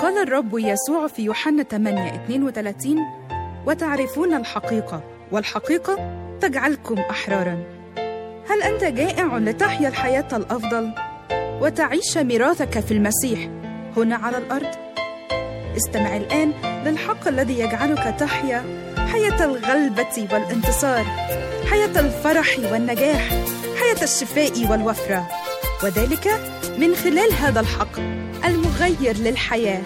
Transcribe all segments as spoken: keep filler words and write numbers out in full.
قال الرب يسوع في يوحنا ثمانية اثنين وثلاثين: وتعرفون الحقيقة والحقيقة تجعلكم أحراراً. هل أنت جائع لتحيا الحياة الأفضل وتعيش ميراثك في المسيح هنا على الأرض؟ استمع الآن للحق الذي يجعلك تحيا حياة الغلبة والانتصار، حياة الفرح والنجاح، حياة الشفاء والوفرة، وذلك من خلال هذا الحق المغير للحياة.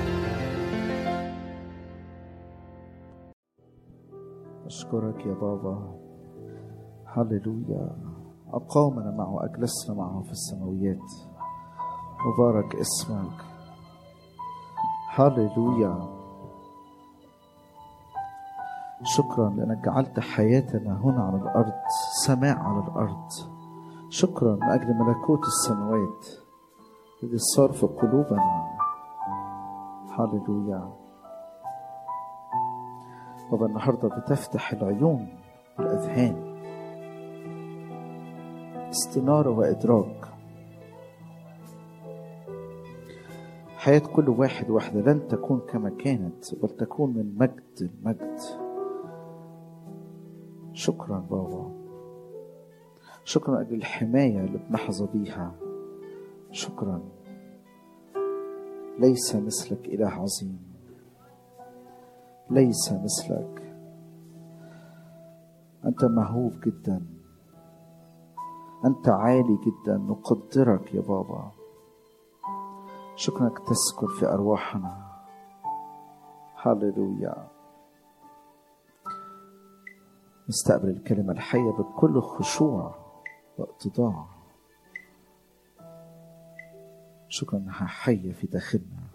أشكرك يا بابا، هللويا. أقامنا معه وأجلسنا معه في السماويات، مبارك اسمك، هللويا. شكرا لأنك جعلت حياتنا هنا على الأرض سماع على الأرض. شكرا من أجل ملكوت السماوات الذي صار في قلوبنا، هللويا. بابا النهارده بتفتح العيون والأذهان، استنارة وإدراك. حياة كل واحد واحدة لن تكون كما كانت، بل تكون من مجد المجد. شكرا بابا، شكرا أجل الحماية اللي بنحظى بيها. شكرا، ليس مثلك إله عظيم، ليس مثلك. أنت مهوب جدا، أنت عالي جدا، نقدرك يا بابا. شكرا أنك تسكن في أرواحنا، هللويا. نستقبل الكلمة الحية بكل خشوع واقتضاع. شكرا أنها حية في داخلنا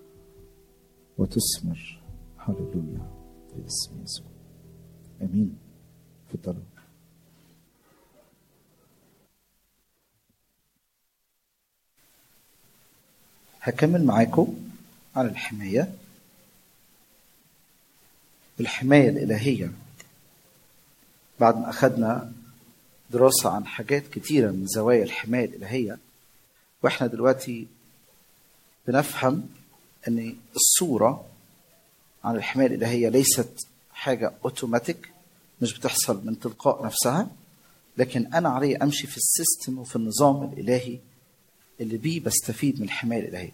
وتثمر، هللويا، في اسم يسوع، امين. تفضلوا. هكمل معاكم عن الحماية، الحماية الإلهية. بعد ما أخذنا دراسة عن حاجات كتيرة من زوايا الحماية الإلهية، وإحنا دلوقتي بنفهم أن الصورة عن الحماية الإلهية ليست حاجة أوتوماتيك، مش بتحصل من تلقاء نفسها، لكن أنا علي أمشي في السيستم وفي النظام الإلهي اللي بيه بستفيد من الحماية الإلهية.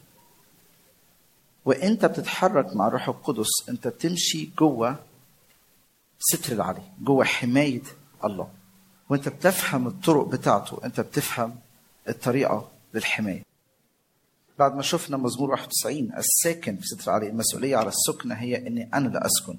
وإنت بتتحرك مع الروح القدس، أنت بتمشي جوه ستر العلي، جوه حماية الله، وأنت بتفهم الطرق بتاعته، أنت بتفهم الطريقة للحماية. بعد ما شفنا مزمور واحد وتسعين الساكن في ستر العلي، المسؤولية على السكنة هي أني أنا لا أسكن.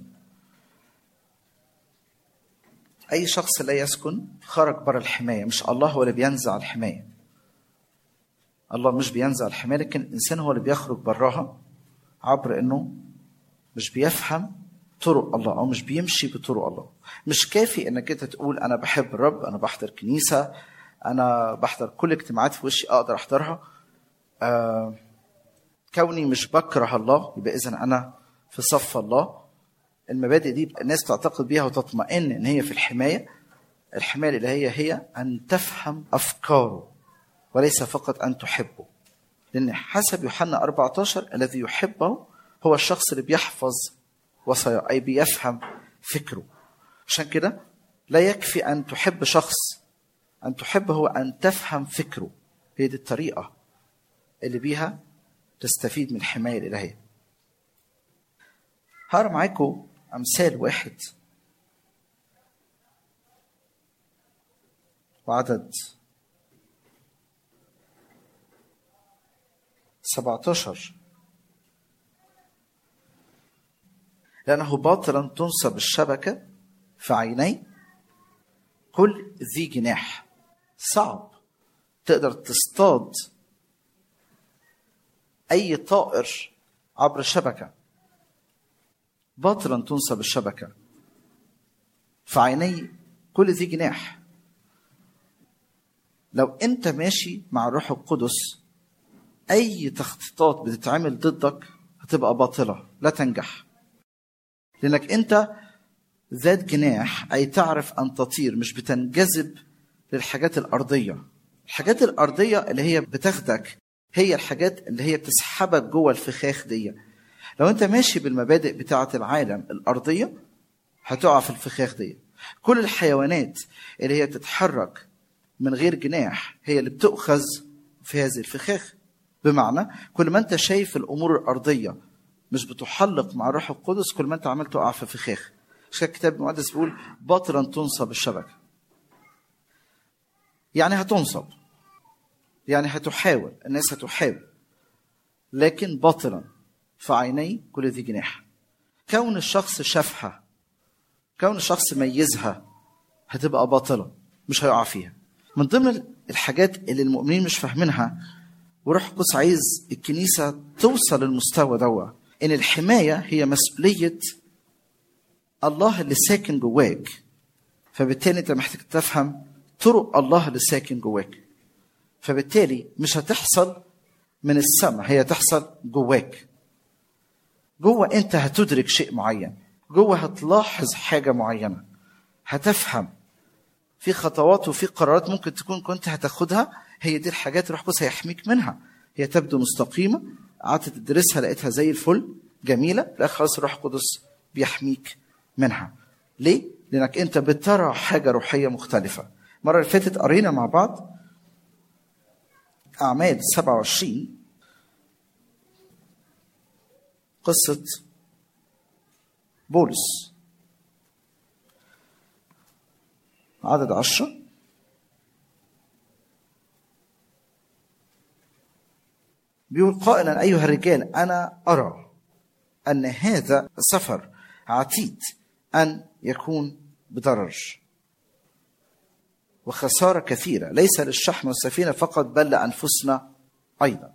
أي شخص لا يسكن خرج بره الحماية. مش الله هو اللي بينزع الحماية، الله مش بينزع الحماية، لكن الإنسان هو اللي بيخرج براها عبر أنه مش بيفهم طرق الله أو مش بيمشي بطرق الله. مش كافي أنك أنت تقول أنا بحب الرب، أنا بحضر كنيسة، أنا بحضر كل اجتماعات في وشي أقدر أحضرها. آه كوني مش بكره الله يبقى إذن أنا في صف الله. المبادئ دي الناس تعتقد بيها وتطمئن إن هي في الحماية. الحماية الإلهية هي أن تفهم أفكاره وليس فقط أن تحبه، لأن حسب يوحنا أربعة عشر الذي يحبه هو الشخص اللي بيحفظ وصاياه، أي بيفهم فكره. عشان كده لا يكفي أن تحب شخص، أن تحب هو أن تفهم فكره. هي دي الطريقة اللي بيها تستفيد من الحماية الإلهية. هقرأ معاكم أمثال واحد وعدد سبعة عشر. لأنه باطلا تنصب الشبكة في عيني كل ذي جناح. صعب تقدر تصطاد أي طائر عبر الشبكة. باطلا تنصب الشبكة في عيني كل ذي جناح. لو أنت ماشي مع الروح القدس أي تخطيطات بتتعمل ضدك هتبقى باطلة، لا تنجح، لأنك أنت ذات جناح، أي تعرف أن تطير، مش بتنجذب للحاجات الأرضية. الحاجات الأرضية اللي هي بتاخدك هي الحاجات اللي هي بتسحبك جوه الفخاخ دي. لو انت ماشي بالمبادئ بتاعة العالم الأرضية هتقع في الفخاخ دي. كل الحيوانات اللي هي تتحرك من غير جناح هي اللي بتؤخذ في هذه الفخاخ. بمعنى كل ما انت شايف الأمور الأرضية مش بتحلق مع الروح القدس، كل ما انت عمال تقع في فخاخ. عشان الكتاب المقدس بيقول باطلا تنصب الشبكة. يعني هتنصب، يعني هتحاول، الناس هتحاول، لكن باطلا في عيني كل ذي جناح. كون الشخص شافها، كون الشخص ميزها، هتبقى باطلة، مش هيقع فيها. من ضمن الحاجات اللي المؤمنين مش فاهمينها وروح القدس عايز الكنيسة توصل للمستوى دوا، ان الحماية هي مسؤولية الله اللي ساكن جواك. فبالتالي انت محتاج تفهم طرق الله اللي ساكن جواك. فبالتالي مش هتحصل من السماء، هي تحصل جواك. جوه انت هتدرك شيء معين، جوه هتلاحظ حاجة معينة، هتفهم في خطوات وفي قرارات ممكن تكون كنت هتاخدها. هي دي الحاجات روح القدس هيحميك منها. هي تبدو مستقيمة، قعدت تدرسها لقيتها زي الفل جميلة، لا خلاص الروح القدس بيحميك منها. ليه؟ لأنك أنت بترى حاجة روحية مختلفة. مرة اللي فاتت قرينا مع بعض أعمال سبعة وعشرين، قصة بولس، عدد عشرة. بيقول قائلا أيها الرجال أنا أرى أن هذا السفر عتيد أن يكون بضرر وخسارة كثيرة، ليس للشحم والسفينة فقط بل لأنفسنا أيضا.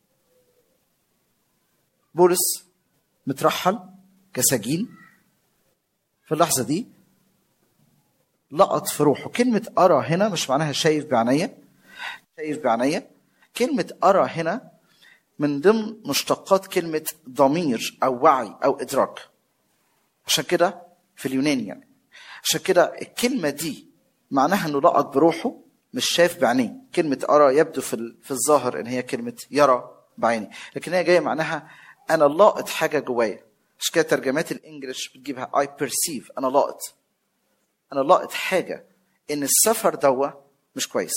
بولس مترحل كسجين في اللحظة دي، لقط في روحه كلمة أرى. هنا مش معناها شايف بعناية، شايف بعناية. كلمة أرى هنا من ضمن مشتقات كلمة ضمير أو وعي أو إدراك. عشان كده في اليوناني يعني، عشان كده الكلمة دي معناها أنه لقط بروحه مش شايف بعينيه. كلمة أرى يبدو في في الظاهر إن هي كلمة يرى بعيني، لكن هي جاية معناها أنا لاقط حاجة جوايا. عشان كده ترجمات الإنجليش بتجيبها I perceive، أنا لاقط، أنا لاقط حاجة إن السفر دوا مش كويس.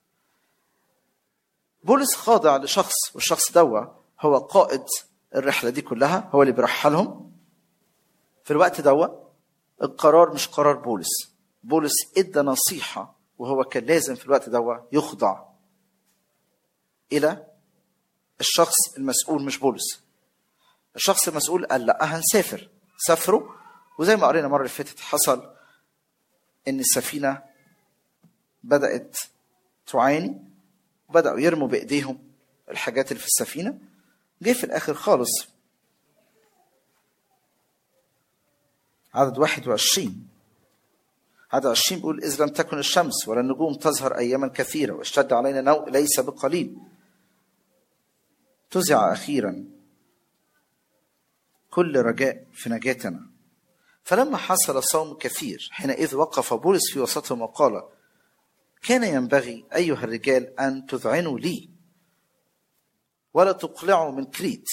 بولس خاضع لشخص، والشخص دوا هو قائد الرحلة دي كلها، هو اللي بيرحلهم. في الوقت دوا القرار مش قرار بولس. بولس ادى نصيحة، وهو كان لازم في الوقت دوا يخضع إلى الشخص المسؤول مش بولس. الشخص المسؤول قال لا هنسافر، سافروا. وزي ما قرينا مرة اللي فاتت حصل إن السفينة بدأت تعاني، بدأوا يرموا بإيديهم الحاجات اللي في السفينة. جه في الآخر خالص عدد واحد وعشرين، عدد عشرين بيقول إذ لم تكن الشمس ولا النجوم تظهر أياما كثيرة واشتد علينا نوء ليس بقليل، تزع أخيرا كل رجاء في نجاتنا. فلما حصل صوم كثير حينئذ وقف بولس في وسطهم وقال كان ينبغي أيها الرجال أن تذعنوا لي ولا تقلعوا من كريت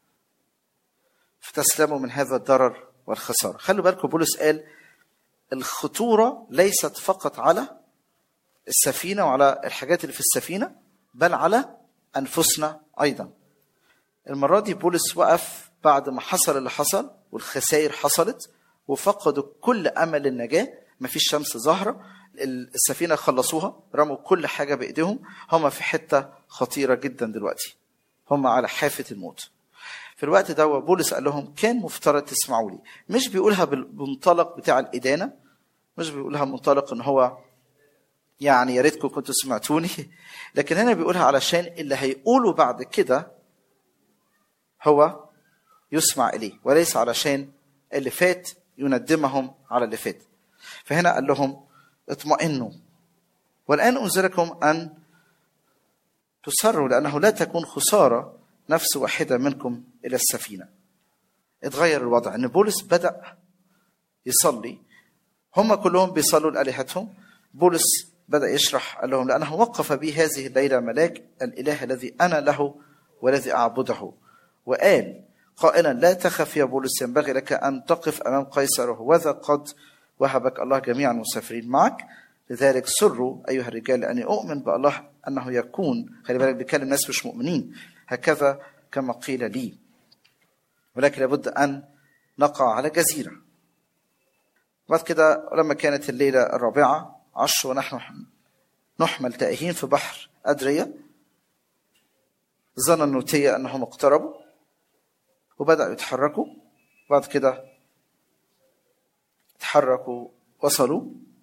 فتسلموا من هذا الضرر والخسارة. خلوا بالكم بولس قال الخطورة ليست فقط على السفينة وعلى الحاجات اللي في السفينة، بل على أنفسنا أيضا. المرة دي بولس وقف بعد ما حصل اللي حصل والخسائر حصلت وفقدوا كل أمل النجاة. ما فيش شمس ظاهرة، السفينة خلصوها، رموا كل حاجة بإيديهم. هم في حتة خطيرة جدا دلوقتي، هم على حافة الموت. في الوقت ده بولس قال لهم كان مفترض تسمعوا لي. مش بيقولها بالمنطلق بتاع الإدانة، مش بيقولها منطلق ان هو يعني يا ريتكم كنتوا سمعتوني، لكن هنا بيقولها علشان اللي هيقولوا بعد كده هو يسمع إليه، وليس علشان اللي فات يندمهم على اللي فات. فهنا قال لهم اطمئنوا والآن أنذركم أن تسروا لأنه لا تكون خسارة نفس واحدة منكم إلى السفينة. اتغير الوضع ان بولس بدأ يصلي، هم كلهم بيصلوا لآلهتهم. بولس بدأ يشرح، قال لهم لأنه وقف بي هذه الليلة ملاك الإله الذي أنا له والذي أعبده، وقال قائلا لا تخف يا بولس ينبغي لك أن تقف أمام قيصر وذا قد وهبك الله جميع المسافرين معك. لذلك سروا أيها الرجال لأني أؤمن بالله أنه يكون، خلي بالك بيكلم ناس مش مؤمنين، هكذا كما قيل لي، ولكن لابد أن نقع على جزيرة. بعد كده لما كانت الليلة الرابعة عشر ونحن نحمل تائهين في بحر أدرية، ظن النوتية أنهم اقتربوا وبدأوا يتحركوا. بعد كده تحركوا وصلوا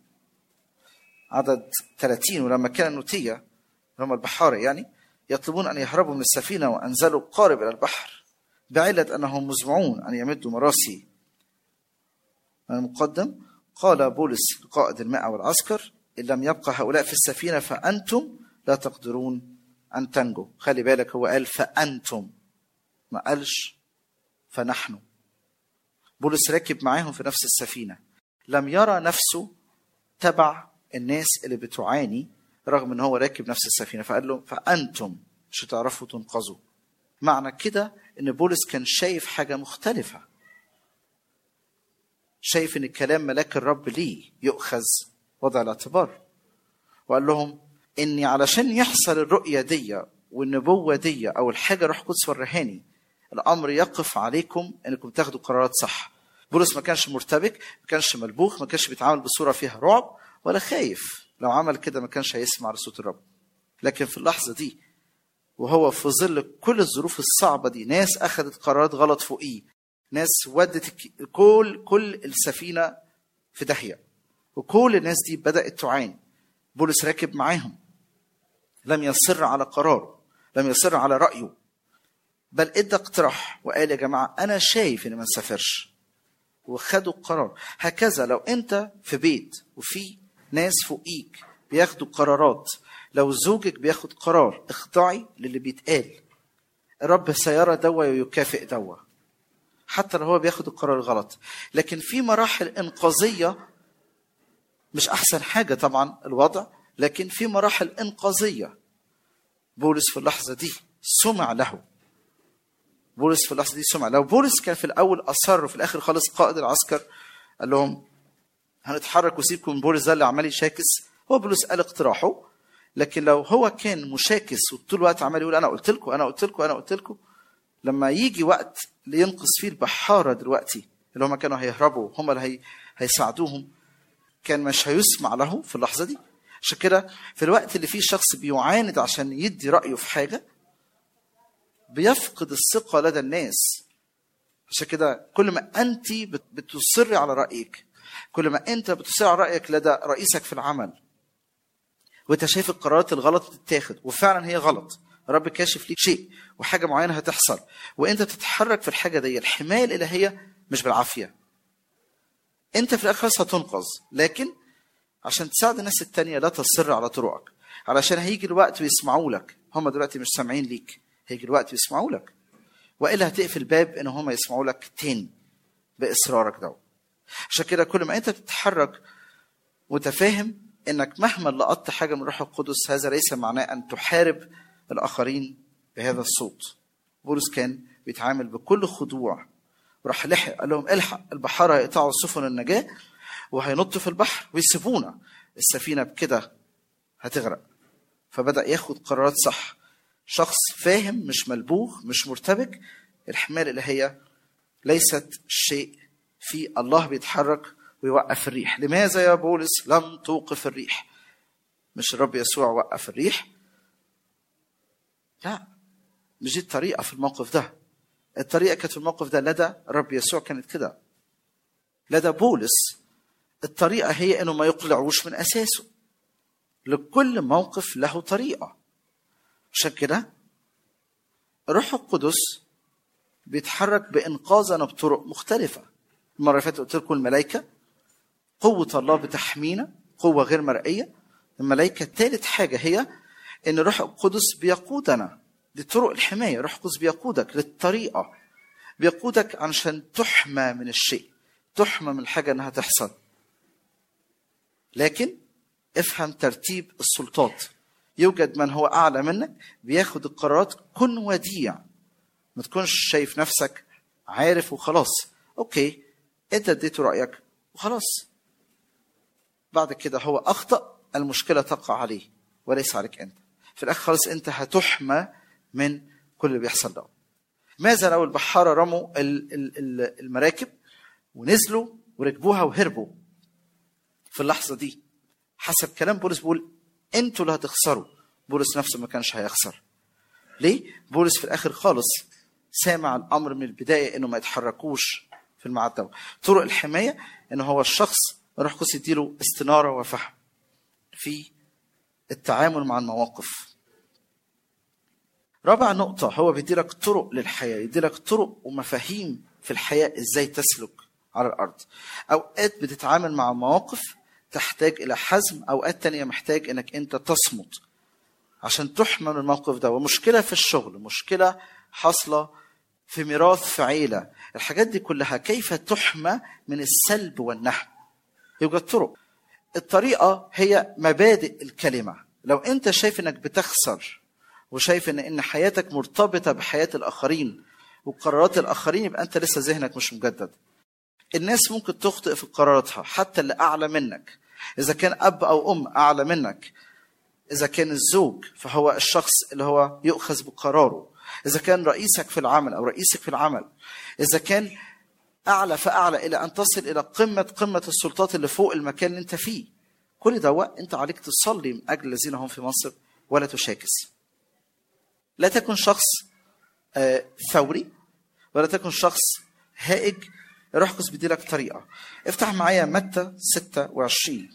عدد ثلاثين، ولما كان النوتية هم البحارة يعني يطلبون أن يهربوا من السفينة وأنزلوا قارب إلى البحر بعلة أنهم مزمعون أن يمدوا مراسي المقدم. قال بولس لقائد المئة والعسكر إن لم يبقى هؤلاء في السفينة فأنتم لا تقدرون أن تنجوا. خلي بالك هو قال فأنتم، ما قالش فنحن. بولس راكب معاهم في نفس السفينة، لم يرى نفسه تبع الناس اللي بتعاني رغم ان هو راكب نفس السفينة، فقال له فأنتم مش هتعرفوا تنقذوا. معنى كده ان بولس كان شايف حاجة مختلفة، شايف ان كلام ملاك الرب ليه يؤخذ وضع الاعتبار، وقال لهم اني علشان يحصل الرؤية دي والنبوة دي او الحاجة روح قدس ورهاني، الامر يقف عليكم انكم تاخدوا قرارات صح. بولس ما كانش مرتبك، ما كانش ملبوخ، ما كانش بيتعامل بصورة فيها رعب ولا خايف. لو عمل كده ما كانش هيسمع لصوت الرب. لكن في اللحظة دي وهو في ظل كل الظروف الصعبة دي، ناس أخذت قرارات غلط فوقيه، ناس ودت كل كل السفينة في داهية، وكل الناس دي بدأت تعاني. بولس راكب معاهم، لم يصر على قراره، لم يصر على رأيه، بل ادى اقتراح وقال يا جماعة أنا شايف إن ما نسافرش، وخدوا القرار. هكذا لو أنت في بيت وفي ناس فوقيك بياخدوا قرارات، لو زوجك بياخد قرار اخضعي للي بيتقال، الرب سيرى دوا ويكافئ دوا حتى لو هو بياخد القرار الغلط. لكن في مراحل إنقاذية، مش أحسن حاجة طبعا الوضع، لكن في مراحل إنقاذية. بولس في اللحظة دي سمع له، بولس في اللحظة دي سمع. لو بولس كان في الأول أصر وفي الآخر خالص قائد العسكر قال لهم هنتحرك وسيبكم بولس ده اللي عمال يشاكس، هو بولس قال اقتراحه. لكن لو هو كان مشاكس وطول الوقت عمال يقول انا قلت لكم انا قلت لكم انا قلت لكم، لما يجي وقت لينقذ فيه البحاره دلوقتي اللي هم كانوا هيهربوا هم اللي هي هيساعدوهم، كان مش هيسمع له في اللحظه دي. عشان كده في الوقت اللي فيه شخص بيعاند عشان يدي رايه في حاجه بيفقد الثقه لدى الناس. عشان كده كل ما انت بتصري على رايك، كل ما انت بتصري على رايك لدى رئيسك في العمل، وانت شايف القرارات الغلط تتاخد وفعلا هي غلط، رب كاشف ليك شيء وحاجه معينه هتحصل وانت تتحرك في الحاجه دي، الحمايه الالهيه مش بالعافيه. انت في الاخر هتنقذ، لكن عشان تساعد الناس التانية لا تصر على طرقك، علشان هيجي الوقت ويسمعوا لك. هم دلوقتي مش سامعين ليك، هيجي الوقت ويسمعوا لك، والا هتقفل باب ان هم يسمعوا لك تاني باصرارك ده. عشان كده كل ما انت بتتحرك متفاهم انك مهما لقطت حاجه من روح القدس، هذا ليس معناه ان تحارب الاخرين بهذا الصوت. بولس كان بيتعامل بكل خضوع، وراح لحق قال لهم الحق البحاره هيقطعوا سفن النجاه وهينطوا في البحر ويسيبونا، السفينه بكده هتغرق. فبدا ياخد قرارات صح، شخص فاهم مش ملبوخ مش مرتبك. الحمايه الالهيه ليست شيء في الله بيتحرك ويوقف الريح. لماذا يا بولس لم توقف الريح؟ مش الرب يسوع وقف الريح؟ لا، مش دي الطريقة في الموقف ده. الطريقة كانت في الموقف ده لدى الرب يسوع كانت كده. لدى بولس الطريقة هي انه ما يقلعوش من اساسه. لكل موقف له طريقة. عشان كده الروح القدس بيتحرك بإنقاذنا بطرق مختلفة. المرة اللي فاتت قلت لكم الملائكة قوة الله بتحمينا، قوة غير مرئية. الملائكة ثالث حاجة هي ان الروح القدس بيقودنا لطرق الحماية. الروح القدس بيقودك للطريقة، بيقودك عشان تحمى من الشيء، تحمى من الحاجة انها تحصل. لكن افهم ترتيب السلطات. يوجد من هو اعلى منك بياخد القرارات. كن وديع، ما تكونش شايف نفسك عارف وخلاص. اوكي انت اديته رايك وخلاص، بعد كده هو اخطا، المشكله تقع عليه وليس عليك انت. في الاخر خالص انت هتحمى من كل اللي بيحصل ده. ماذا لو البحاره رموا المراكب ونزلوا وركبوها وهربوا؟ في اللحظه دي حسب كلام بولس بيقول انتوا اللي هتخسروا. بولس نفسه ما كانش هيخسر. ليه؟ بولس في الاخر خالص سامع الامر من البدايه انه ما يتحركوش في الميعاد ده. طرق الحمايه ان هو الشخص الروح القدس يديله استناره وفهم في التعامل مع المواقف. رابع نقطه، هو بيديلك طرق للحياه، يديلك طرق ومفاهيم في الحياه ازاي تسلك على الارض. اوقات بتتعامل مع مواقف تحتاج الى حزم، اوقات تانية محتاج انك انت تصمت عشان تحمى من الموقف ده. ومشكله في الشغل، مشكله حاصله في ميراث في عيله، الحاجات دي كلها كيف تحمى من السلب والنهب. يوجد طرق. الطريقه هي مبادئ الكلمه. لو انت شايف انك بتخسر وشايف ان ان حياتك مرتبطه بحياه الاخرين وقرارات الاخرين، يبقى انت لسه ذهنك مش مجدد. الناس ممكن تخطئ في قراراتها، حتى اللي اعلى منك، اذا كان اب او ام اعلى منك، اذا كان الزوج فهو الشخص اللي هو يؤخذ بقراره، اذا كان رئيسك في العمل او رئيسك في العمل، اذا كان اعلى فاعلى الى ان تصل الى قمه قمه السلطات اللي فوق المكان اللي انت فيه. كل ده انت عليك تصلي من اجل الذين هم في منصب ولا تشاكس. لا تكن شخص ثوري ولا تكن شخص هائج. الروح القدس بيديلك طريقه. افتح معايا متى ستة وعشرين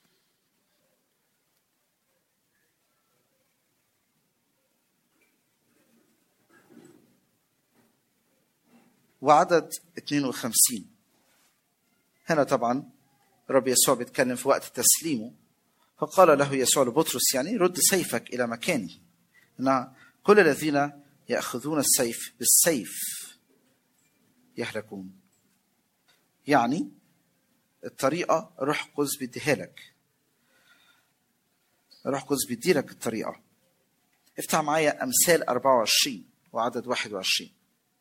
وعدد اثنين وخمسين. هنا طبعا رب يسوع بيتكلم في وقت تسليمه، فقال له يسوع لبطرس يعني رد سيفك الى مكانه، ان كل الذين ياخذون السيف بالسيف يهلكون. يعني الطريقه الروح القدس بيديها لك، الروح القدس بيديلك الطريقه. افتح معايا امثال أربعة وعشرين وعدد واحد وعشرين.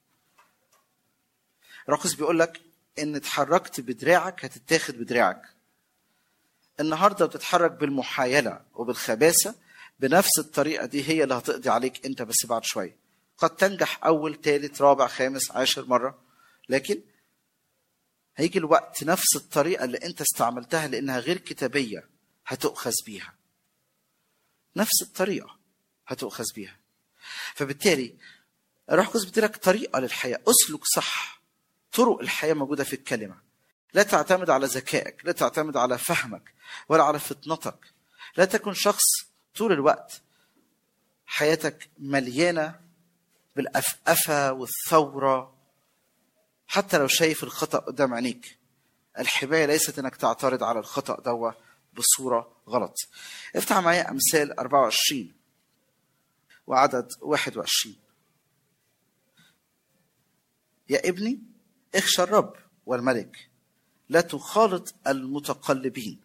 الروح القدس بيقول لك ان اتحركت بدراعك هتتاخد بدراعك. النهارده بتتحرك بالمحايله وبالخباثه، بنفس الطريقه دي هي اللي هتقضي عليك انت، بس بعد شويه. قد تنجح اول ثالث رابع خامس عاشر مره، لكن هيجي الوقت نفس الطريقه اللي انت استعملتها لانها غير كتابيه هتؤخذ بيها. نفس الطريقه هتؤخذ بيها. فبالتالي الروح القدس بيديلك طريقه للحياه. اسلك صح. طرق الحياه موجوده في الكلمه. لا تعتمد على ذكائك، لا تعتمد على فهمك ولا على فطنتك. لا تكن شخص طول الوقت حياتك مليانه بالأفأفة والثوره، حتى لو شايف الخطأ قدام عينيك. الحماية ليست انك تعترض على الخطأ ده بصورة غلط. افتح معايا امثال أربعة وعشرين وعدد واحد وعشرين. يا ابني اخشى الرب والملك، لا تخالط المتقلبين.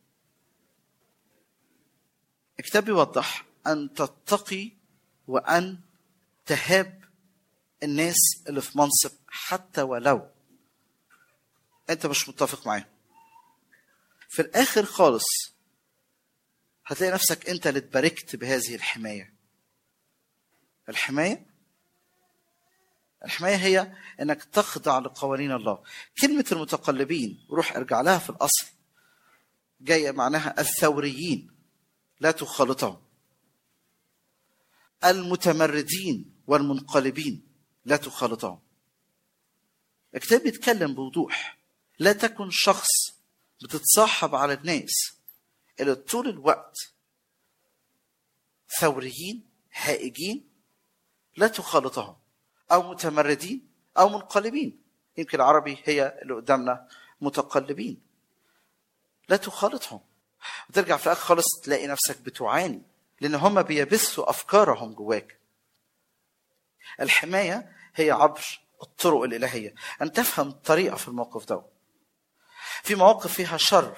الكتاب يوضح ان تتقي وان تهاب الناس اللي في منصب حتى ولو انت مش متفق معاهم. في الاخر خالص هتلاقي نفسك انت اللي اتباركت بهذه الحماية. الحماية الحماية هي انك تخضع لقوانين الله. كلمة المتقلبين روح ارجع لها في الاصل جاية معناها الثوريين، لا تخالطهم. المتمردين والمنقلبين لا تخالطهم. الكتاب بيتكلم بوضوح. لا تكن شخص بتتصاحب على الناس اللي طول الوقت ثوريين هائجين، لا تخالطهم، او متمردين او منقلبين. يمكن العربي هي اللي قدامنا متقلبين. لا تخالطهم. وترجع في الاخر خالص تلاقي نفسك بتعاني لان هم بيبثوا افكارهم جواك. الحمايه هي عبر الطرق الالهيه، ان تفهم الطريقه في الموقف ده. في مواقف فيها شر،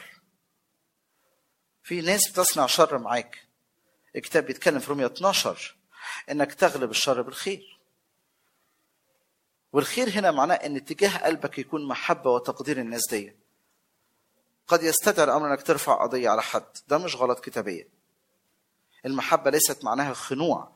في ناس بتصنع شر معاك. الكتاب بيتكلم في رومية اثناشر انك تغلب الشر بالخير. والخير هنا معناه ان اتجاه قلبك يكون محبة وتقدير الناس دي. قد يستدعي الامر انك ترفع قضية على حد، ده مش غلط كتابيا. المحبة ليست معناها خنوع،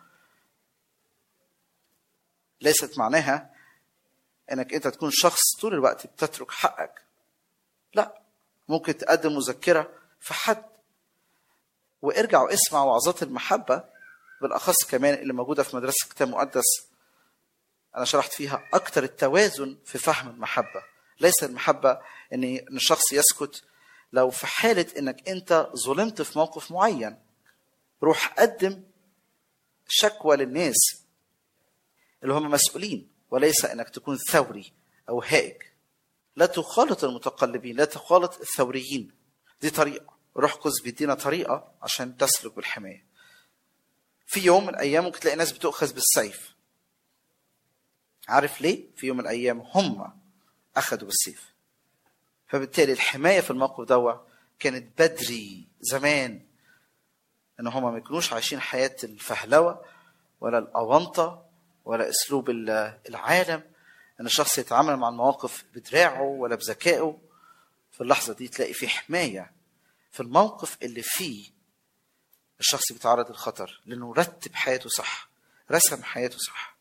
ليست معناها انك انت تكون شخص طول الوقت بتترك حقك. لا، ممكن تقدم مذكرة في حد، وارجع واسمع وعظات المحبة، بالاخص كمان اللي موجودة في مدرسة كتاب مقدس. انا شرحت فيها اكتر التوازن في فهم المحبة. ليس المحبة ان الشخص يسكت لو في حالة انك انت ظلمت في موقف معين. روح قدم شكوى للناس اللي هم مسؤولين، وليس انك تكون ثوري او هائج. لا تخالط المتقلبين، لا تخالط الثوريين. دي طريقة روح قدس بيدينا طريقة عشان تسلك بالحماية. في يوم من الايام ممكن تلاقي ناس بتؤخذ بالسيف. عارف ليه؟ في يوم من الايام هم اخذوا بالسيف. فبالتالي الحماية في الموقف ده كانت بدري زمان، ان هم ما يكونوش عايشين حياة الفهلوة ولا الأونطة ولا اسلوب العالم، ان الشخص يتعامل مع المواقف بدراعه ولا بذكائه. في اللحظة دي تلاقي فيه حماية في الموقف اللي فيه الشخص بيتعرض للخطر، لانه رتب حياته صح، رسم حياته صح.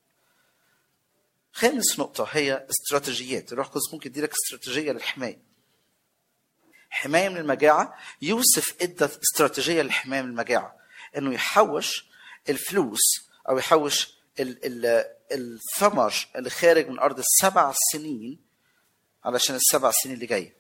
خامس نقطة هي استراتيجيات. الروح القدس ممكن يديلك استراتيجية للحماية. حماية من المجاعة. يوسف ادى استراتيجية للحماية من المجاعة، انه يحوش الفلوس او يحوش ال ال الثمر اللي خارج من ارض السبع سنين علشان السبع سنين اللي جاية.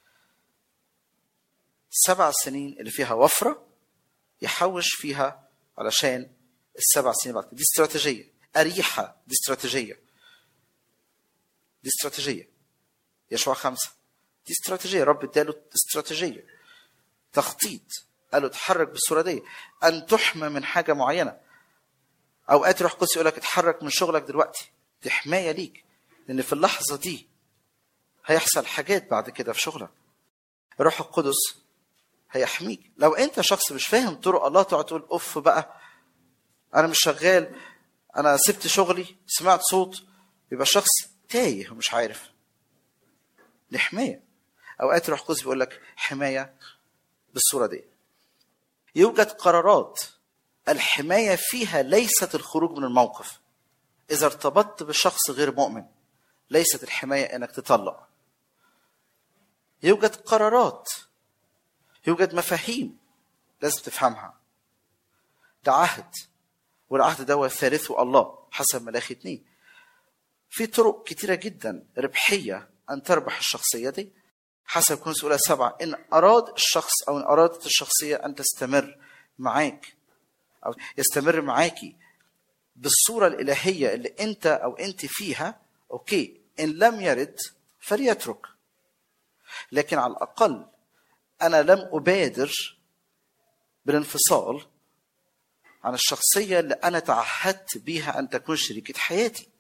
السبع سنين اللي فيها وفرة يحوش فيها علشان السبع سنين بعد. دي استراتيجية. أريحة دي استراتيجية. دي استراتيجية. يشوع خمسة دي استراتيجية. رب اداله استراتيجية، تخطيط، قال له اتحرك بالصورة دي، أن تحمى من حاجة معينة. أوقات روح قدس يقول لك اتحرك من شغلك دلوقتي، دي حماية ليك، لأن في اللحظة دي هيحصل حاجات بعد كده في شغلك. الروح القدس هيحميك. لو أنت شخص مش فاهم طرق الله تقعد تقول أوف بقى أنا مش شغال، أنا سبت شغلي، سمعت صوت، يبقى شخص تايه ومش عارف. دي حماية. أوقات روح القدس بيقول لك حماية بالصورة دي. يوجد قرارات الحماية فيها ليست الخروج من الموقف. إذا ارتبطت بشخص غير مؤمن ليست الحماية إنك تطلق. يوجد قرارات، يوجد مفاهيم لازم تفهمها. ده عهد، والعهد ده ثالثه الله حسب ملاخي اتنين. في طرق كتيرة جدا ربحية أن تربح الشخصية دي حسب كونس أولى سبعة. إن أراد الشخص أو إن أرادت الشخصية أن تستمر معاك أو يستمر معاكي بالصورة الإلهية اللي أنت أو أنت فيها، أوكي. إن لم يرد فليترك. لكن على الأقل أنا لم أبادر بالانفصال عن الشخصية اللي أنا تعهدت بيها أن تكون شريكة حياتي.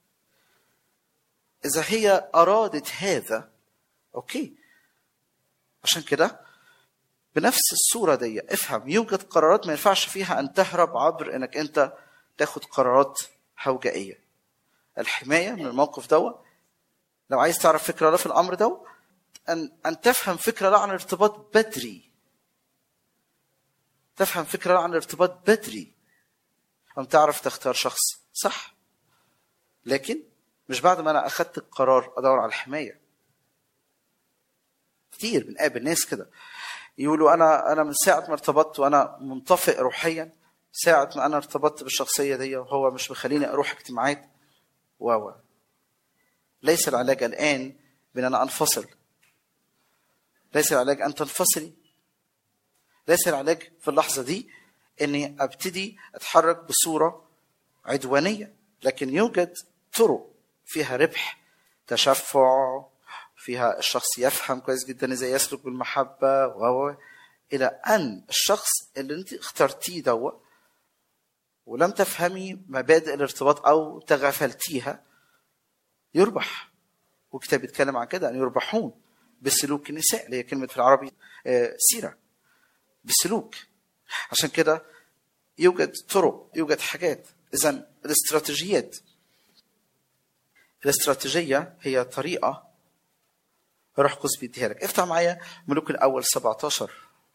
إذا هي أرادت هذا أوكي. عشان كده بنفس الصورة دي افهم، يوجد قرارات ما ينفعش فيها أن تهرب عبر أنك أنت تاخد قرارات هوجائية. الحماية من الموقف ده، لو عايز تعرف فكرة لا في الأمر ده، أن, أن تفهم فكرة لا عن ارتباط بدري. تفهم فكرة لا عن ارتباط بدري أم تعرف تختار شخص صح. لكن مش بعد ما أنا أخدت القرار أدور على الحماية. كتير بنقابل ناس كده يقولوا أنا أنا من ساعة ما ارتبطت وأنا منطفئ روحيا، ساعة ما أنا ارتبطت بالشخصية دي وهو مش بخليني أروح اجتماعات. واو، ليس العلاج الآن بأن أنا أنفصل. ليس العلاج أن تنفصلي. ليس العلاج في اللحظة دي أني أبتدي أتحرك بصورة عدوانية. لكن يوجد طرق فيها ربح، تشفع، فيها الشخص يفهم كويس جدا ازاي يسلك بالمحبة و الى ان الشخص اللي انت اخترتيه دوا ولم تفهمي مبادئ الارتباط او تغفلتيها يربح. وكتاب يتكلم عن كده ان يربحون بسلوك النساء، اللي هي كلمة في العربي سيرة، بسلوك. عشان كده يوجد طرق، يوجد حاجات. اذا الاستراتيجيات الاستراتيجية هي طريقة روح القدس بيديها لك. افتح معايا ملوك الأول سبعة عشر.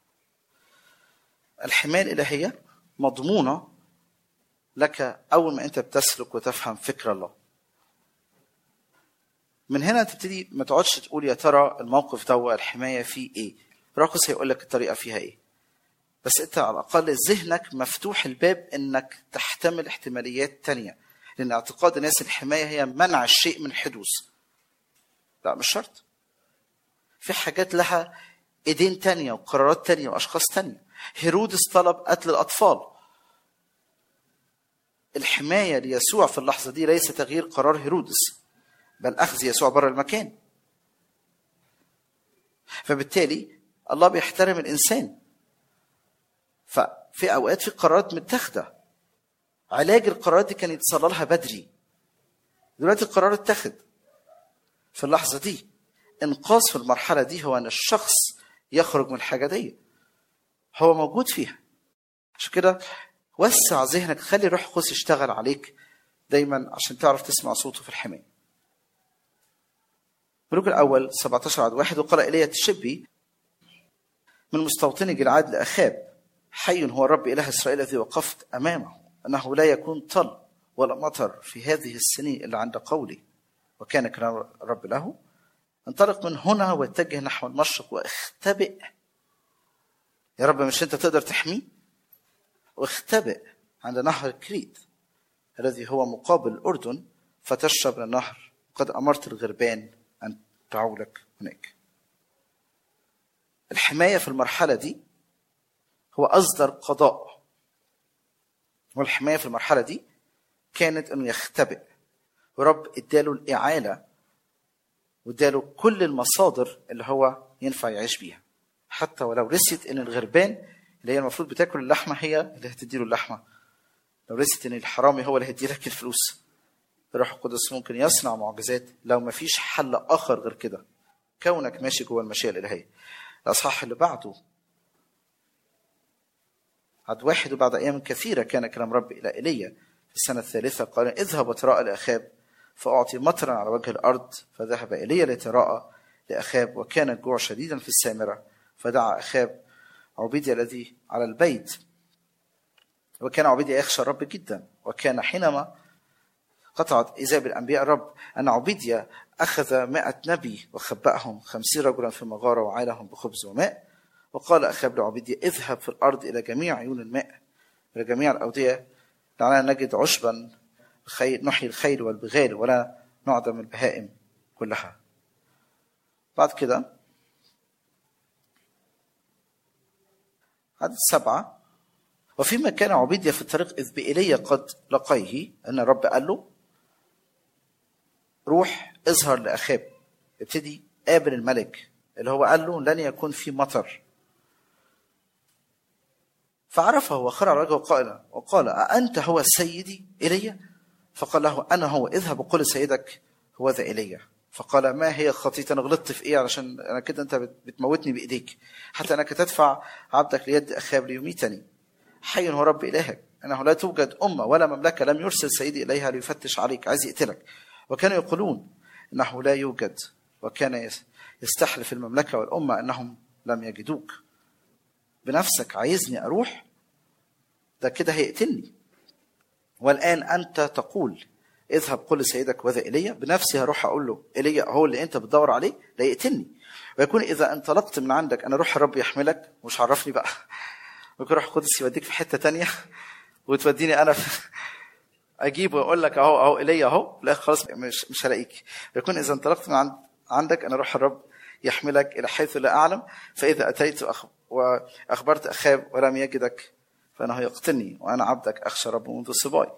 الحماية الإلهية مضمونة لك أول ما أنت بتسلك وتفهم فكر الله. من هنا تبتدي ما تقعدش تقول يا ترى الموقف ده الحماية فيه إيه، روح القدس هيقول لك الطريقة فيها إيه، بس أنت على الأقل ذهنك مفتوح الباب إنك تحتمل احتماليات تانية، لأن اعتقاد الناس الحماية هي منع الشيء من حدوث. لا، مش شرط. في حاجات لها ايدين تانية وقرارات تانية واشخاص تانية. هيرودس طلب قتل الاطفال. الحماية ليسوع في اللحظة دي ليس تغيير قرار هيرودس، بل اخذ يسوع بره المكان. فبالتالي الله بيحترم الانسان. ففي اوقات في قرارات متاخده، علاج القرارات دي كان يتصلى لها بدري. دلوقتي القرار اتخذ في اللحظة دي. انقاذ في المرحلة دي هو ان الشخص يخرج من الحاجة دي، هو موجود فيها. عشان كده وسع ذهنك، خلي روح القدس يشتغل عليك دايما عشان تعرف تسمع صوته في الحماية. ملوك الأول سبعة عشر عدد واحد. وقال إيليا تشبي من مستوطني جلعاد لأخاب: حي هو الرب إله إسرائيل الذي وقفت أمامه، أنه لا يكون طل ولا مطر في هذه السنين إلا عند قولي. وكان كلام الرب له: انطلق من هنا واتجه نحو المشرق واختبئ. يا رب مش أنت تقدر تحميه؟ واختبئ عند نهر كريت الذي هو مقابل الأردن فتشرب من النهر، قد أمرت الغربان أن تعولك هناك. الحماية في المرحلة دي هو أصدر قضاء، والحماية في المرحلة دي كانت أنه يختبئ، ورب اداله الإعالة واداله كل المصادر اللي هو ينفع يعيش بيها، حتى ولو رسيت ان الغربان اللي هي المفروض بتاكل اللحمه هي اللي هتديله اللحمه، لو رسيت ان الحرامي هو اللي هيدي لك الفلوس. الروح القدس ممكن يصنع معجزات لو ما فيش حل اخر غير كده، كونك ماشي جوه المشيئه الالهيه. الاصحاح اللي بعده عد واحد: وبعد ايام كثيره كان كلام رب الى ايليا في السنه الثالثه قال: اذهب وتراءى لاخاب فأعطي مطرا على وجه الأرض. فذهب إيليا لتراءى لأخاب، وكان الجوع شديدا في السامرة. فدعا أخاب عبيديا الذي على البيت، وكان عبيديا يخشى الرب جدا. وكان حينما قطعت إيزابل الأنبياء الرب أن عبيديا أخذ مائة نبي وخبأهم خمسين رجلا في مغارة وعالهم بخبز وماء. وقال أخاب لعبيديا: اذهب في الأرض إلى جميع عيون الماء إلى جميع الأودية، لعلنا نجد عشبا نحيي الخيل والبغال ولا نعدم البهائم كلها. بعد كده عدد سبعة: وفيما كان عبيديا في الطريق إذ بإيليا قد لقيه، أن الرب قال له: روح اظهر لأخاب، ابتدي قابل الملك اللي هو قال له لن يكون في مطر. فعرفه وخر على وجهه قائلا وقال: أأنت هو سيدي إيليا؟ فقال له: أنا هو، اذهب وقل لسيدك هو ذا إيليا. فقال: ما هي خطيتي؟ أنا غلطت في إيه علشان أنا كده أنت بتموتني بإيديك، حتى أنك تدفع عبدك ليد أخاب ليميتني؟ حي هو رب إلهك، أنه لا توجد أمة ولا مملكة لم يرسل سيدي إليها ليفتش عليك، عايز يقتلك. وكانوا يقولون أنه لا يوجد، وكان يستحلف المملكة والأمة أنهم لم يجدوك. بنفسك عايزني أروح؟ ده كده هيقتلني. والآن أنت تقول اذهب قل لسيدك وذا إيليا. بنفسي هروح أقول له إيليا هو اللي أنت بتدور عليه، لا يقتلني. ويكون إذا انطلقت من عندك أنا روح الرب يحملك، مش عرفني بقى، ويكون روح القدس يوديك في حتة تانية وتوديني أنا في أجيب وأقول لك أهو أهو إيليا أهو، لا خلاص مش مش هلاقيك. ويكون إذا انطلقت من عند عندك أنا روح الرب يحملك إلى حيث لا أعلم. فإذا أتيت وأخبرت أخاب ولم يجدك فأنه يقتلني، وأنا عبدك أخشى رب منذ الصباي.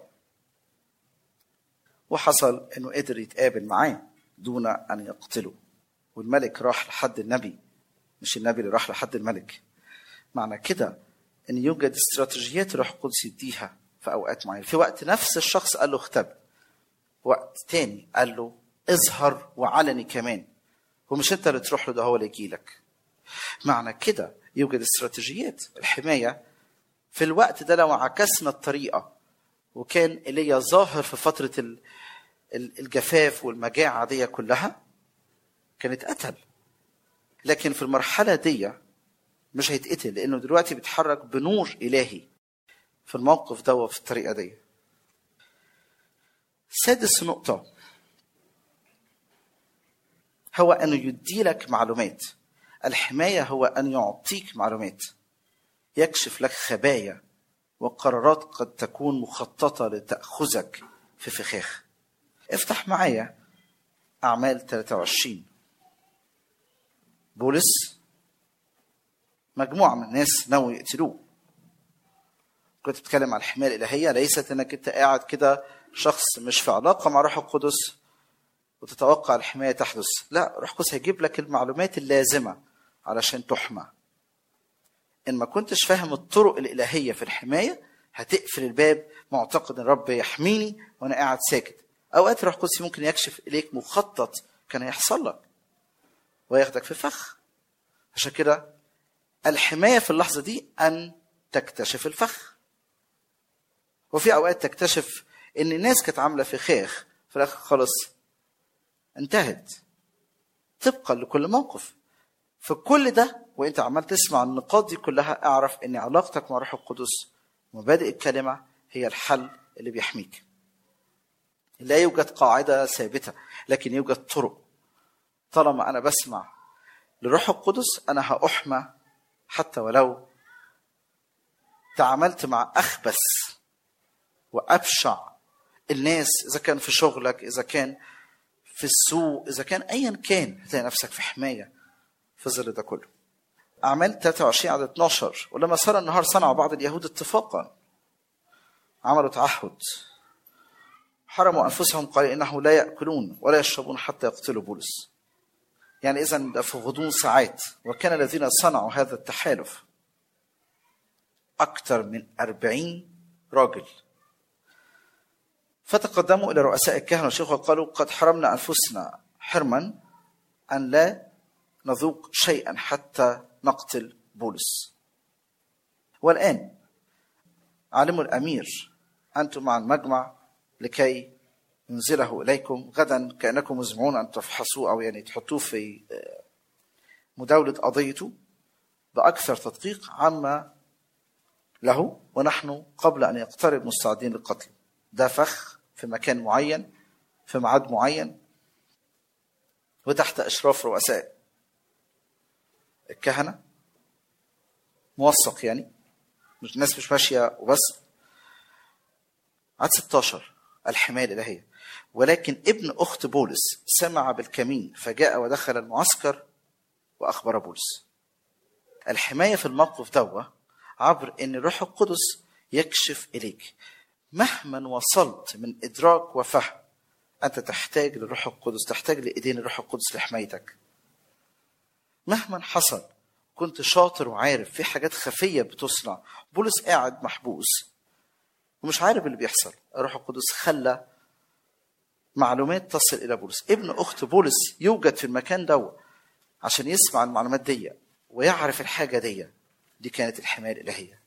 وحصل أنه قدر يتقابل معاه دون أن يقتله، والملك راح لحد النبي، مش النبي اللي راح لحد الملك. معنى كده أن يوجد استراتيجيات روح القدس يديها في أوقات معينة. في وقت نفس الشخص قال له اختبئ، وقت تاني قال له اظهر وعلني كمان، ومش أنت اللي تروح له، ده هو اللي يجي لك. معنى كده يوجد استراتيجيات الحماية في الوقت ده. لو عكسنا الطريقة وكان إيليا ظاهر في فترة الجفاف والمجاعة دي كلها كانت قتل. لكن في المرحلة دي مش هيتقتل، لأنه دلوقتي بيتحرك بنور إلهي في الموقف ده وفي الطريقة دي. سادس نقطة هو أنه يديلك معلومات. الحماية هو أن يعطيك معلومات، يكشف لك خبايا وقرارات قد تكون مخططة لتأخذك في فخاخ. افتح معايا أعمال ثلاثة وعشرين. بولس مجموعة من الناس ناوي يقتلوه. كنت بتكلم عن الحماية الإلهية، ليست أنك أنت قاعد كده شخص مش في علاقة مع روح القدس وتتوقع الحماية تحدث. لا، روح القدس هيجيب لك المعلومات اللازمة علشان تحمى. إن ما كنتش فاهم الطرق الإلهية في الحماية هتقفل الباب معتقد أن الرب يحميني وأنا قاعد ساكت. أوقات روح القدس ممكن يكشف إليك مخطط كان يحصل لك وياخدك في فخ. عشان كده الحماية في اللحظة دي أن تكتشف الفخ. وفي أوقات تكتشف إن الناس كانت عاملة فخاخ في الآخر خلص انتهت طبقا لكل موقف. في كل ده وانت عمال تسمع النقاط دي كلها، اعرف ان علاقتك مع روح القدس مبادئ الكلمة هي الحل اللي بيحميك. لا يوجد قاعدة ثابتة، لكن يوجد طرق. طالما انا بسمع لروح القدس انا هأحمى، حتى ولو تعاملت مع اخبث وابشع الناس، اذا كان في شغلك، اذا كان في السوق، اذا كان ايا كان، هتلاقي نفسك في حماية في ظل ده كله. أعمال ثلاثة وعشرين عدد اثناشر. ولما صار النهار صنعوا بعض اليهود اتفاقا، عملوا تعهد، حرموا أنفسهم، قالوا إنه لا يأكلون ولا يشربون حتى يقتلوا بولس. يعني إذن في غضون ساعات. وكان الذين صنعوا هذا التحالف أكثر من أربعين راجل، فتقدموا إلى رؤساء الكهنة والشيوخ وقالوا قد حرمنا أنفسنا حرما أن لا نذوق شيئا حتى نقتل بولس. والآن علموا الأمير أنتم مع المجمع لكي ينزله إليكم غدا، كأنكم مزمعون أن تفحصوا أو يعني تحطوه في مداولة قضيته بأكثر تدقيق عما له، ونحن قبل أن يقترب مستعدين للقتل. ده فخ في مكان معين في ميعاد معين وتحت إشراف رؤساء الكهنة، موثق يعني، مش الناس مش ماشية وبس. عدد ستة عشر الحماية الإلهية. ولكن ابن أخت بولس سمع بالكمين فجاء ودخل المعسكر وأخبر بولس. الحماية في الموقف دوه عبر أن الروح القدس يكشف إليك. مهما وصلت من إدراك وفهم أنت تحتاج للروح القدس، تحتاج لإيدين الروح القدس لحمايتك. مهما حصل كنت شاطر وعارف في حاجات خفية بتصنع. بولس قاعد محبوس ومش عارف اللي بيحصل، الروح القدس خلى معلومات تصل إلى بولس. ابن أخت بولس يوجد في المكان ده عشان يسمع المعلومات دي ويعرف الحاجة دي. دي كانت الحماية الإلهية.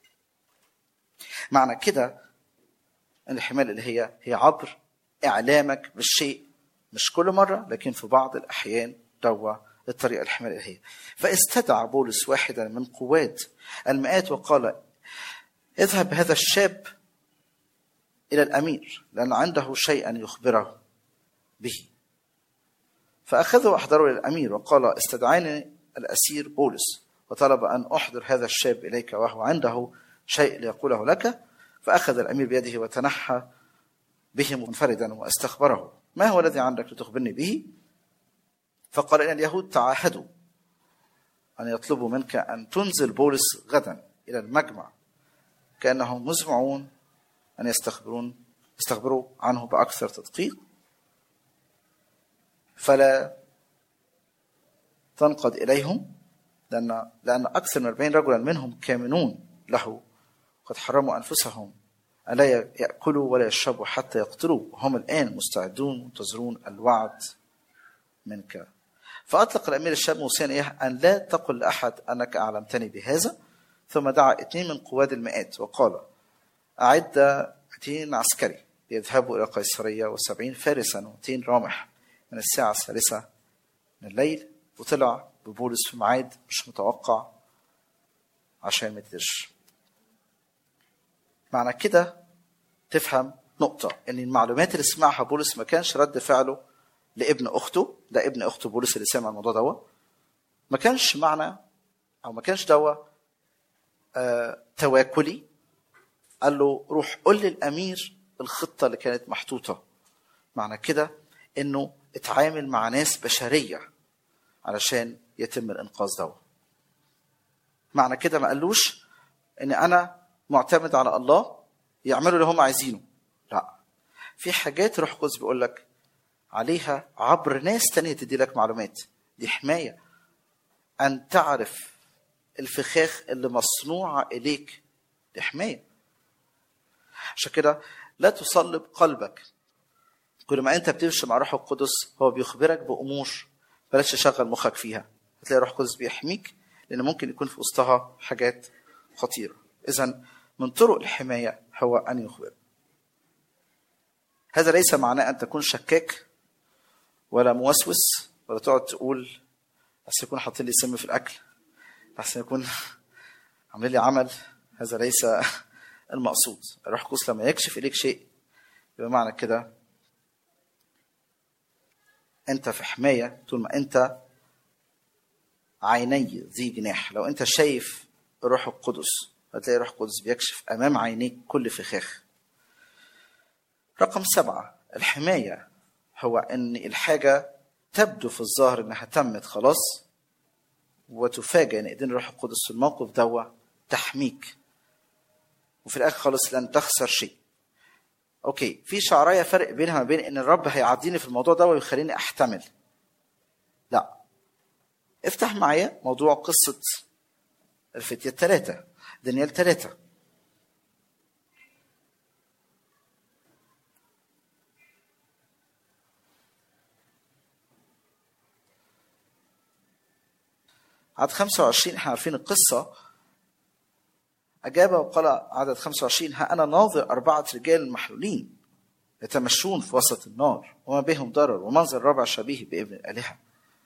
معنى كده أن الحماية الإلهية هي عبر إعلامك بالشيء، مش كل مرة لكن في بعض الأحيان دوا الطريقة الحماية الإلهية. فاستدعى بولس واحدا من قواد المئات وقال اذهب هذا الشاب إلى الأمير لأن عنده شيئا يخبره به. فأخذه وأحضره إلى الأمير وقال استدعاني الأسير بولس وطلب أن أحضر هذا الشاب إليك وهو عنده شيء ليقوله لك. فأخذ الأمير بيده وتنحى به منفردا واستخبره ما هو الذي عندك لتخبرني به؟ فقال إن اليهود تعاهدوا أن يطلبوا منك أن تنزل بولس غدا إلى المجمع كأنهم مزمعون أن يستخبرون يستخبروا عنه بأكثر تدقيق، فلا تنقض إليهم لأن, لأن أكثر من أربعين رجلا منهم كامنون له قد حرموا أنفسهم ألا يأكلوا ولا يشربوا حتى يقتلوا، وهم الآن مستعدون منتظرون الوعد منك. فأطلق الأمير الشاب موسيا إياه أن لا تقل لأحد أنك أعلمتني بهذا. ثم دعا اثنين من قواد المئات وقال أعد مئتين عسكري يذهبوا إلى قيصرية وسبعين فارسا ومئتين رامح من الساعة الثالثة من الليل، وطلع ببولس في ميعاد مش متوقع عشان ما يتدرش. معنى كده تفهم نقطة، ان المعلومات اللي سمعها بولس ما كانش رد فعله لابن اخته، ده ابن اخته بولس اللي سمع الموضوع ده، ما كانش معنى او ما كانش دوا آه تواكلي. قال له روح قل للامير الخطة اللي كانت محطوطة. معنى كده انه اتعامل مع ناس بشرية علشان يتم الانقاذ دوا. معنى كده ما قالوش ان انا معتمد على الله يعملوا اللي هم عايزينه، لا، في حاجات روح القدس بيقول لك عليها عبر ناس تانية تدي لك معلومات. دي حماية، ان تعرف الفخاخ اللي مصنوعة اليك، دي حماية. عشان كده لا تصلب قلبك. كل ما انت بتمشي مع روح القدس هو بيخبرك بامور بلاش تشغل مخك فيها، هتلاقي روح القدس بيحميك، لان ممكن يكون في وسطها حاجات خطيرة. اذا من طرق الحماية هو ان يخبر. هذا ليس معناه ان تكون شكاك ولا موسوس ولا تقعد تقول بس يكون حاطين لي سم في الاكل، بس يكون عامل لي عمل. هذا ليس المقصود. الروح القدس لما يكشف اليك شيء يبقى معنى كده انت في حماية. طول ما انت عيني ذي جناح، لو انت شايف الروح القدس هتلاقي الروح القدس بيكشف امام عينيك كل فخاخ. رقم سبعة، الحماية هو ان الحاجة تبدو في الظاهر انها تمت خلاص، وتفاجئ ان ايدين الروح القدس في الموقف دوا تحميك، وفي الاخر خالص لن تخسر شيء. اوكي، في شعرايه فرق بينها وبين ان الرب هيعديني في الموضوع ده ويخليني احتمل. لا، افتح معايا موضوع قصه الفتية الثلاثه، دانيال ثلاثه. عدد خمسة وعشرين احنا عارفين القصه. أجاب وقال عدد خمسة وعشرين: ها أنا ناظر أربعة رجال محلولين يتمشون في وسط النار وما بهم ضرر، ومنظر رابع شبيه بابن الآلهة.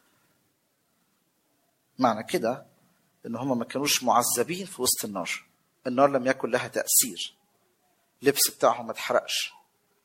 معنى كده إن هم ما كانوش معذبين في وسط النار، النار لم يكن لها تأثير، اللبس بتاعهم ما اتحرقش.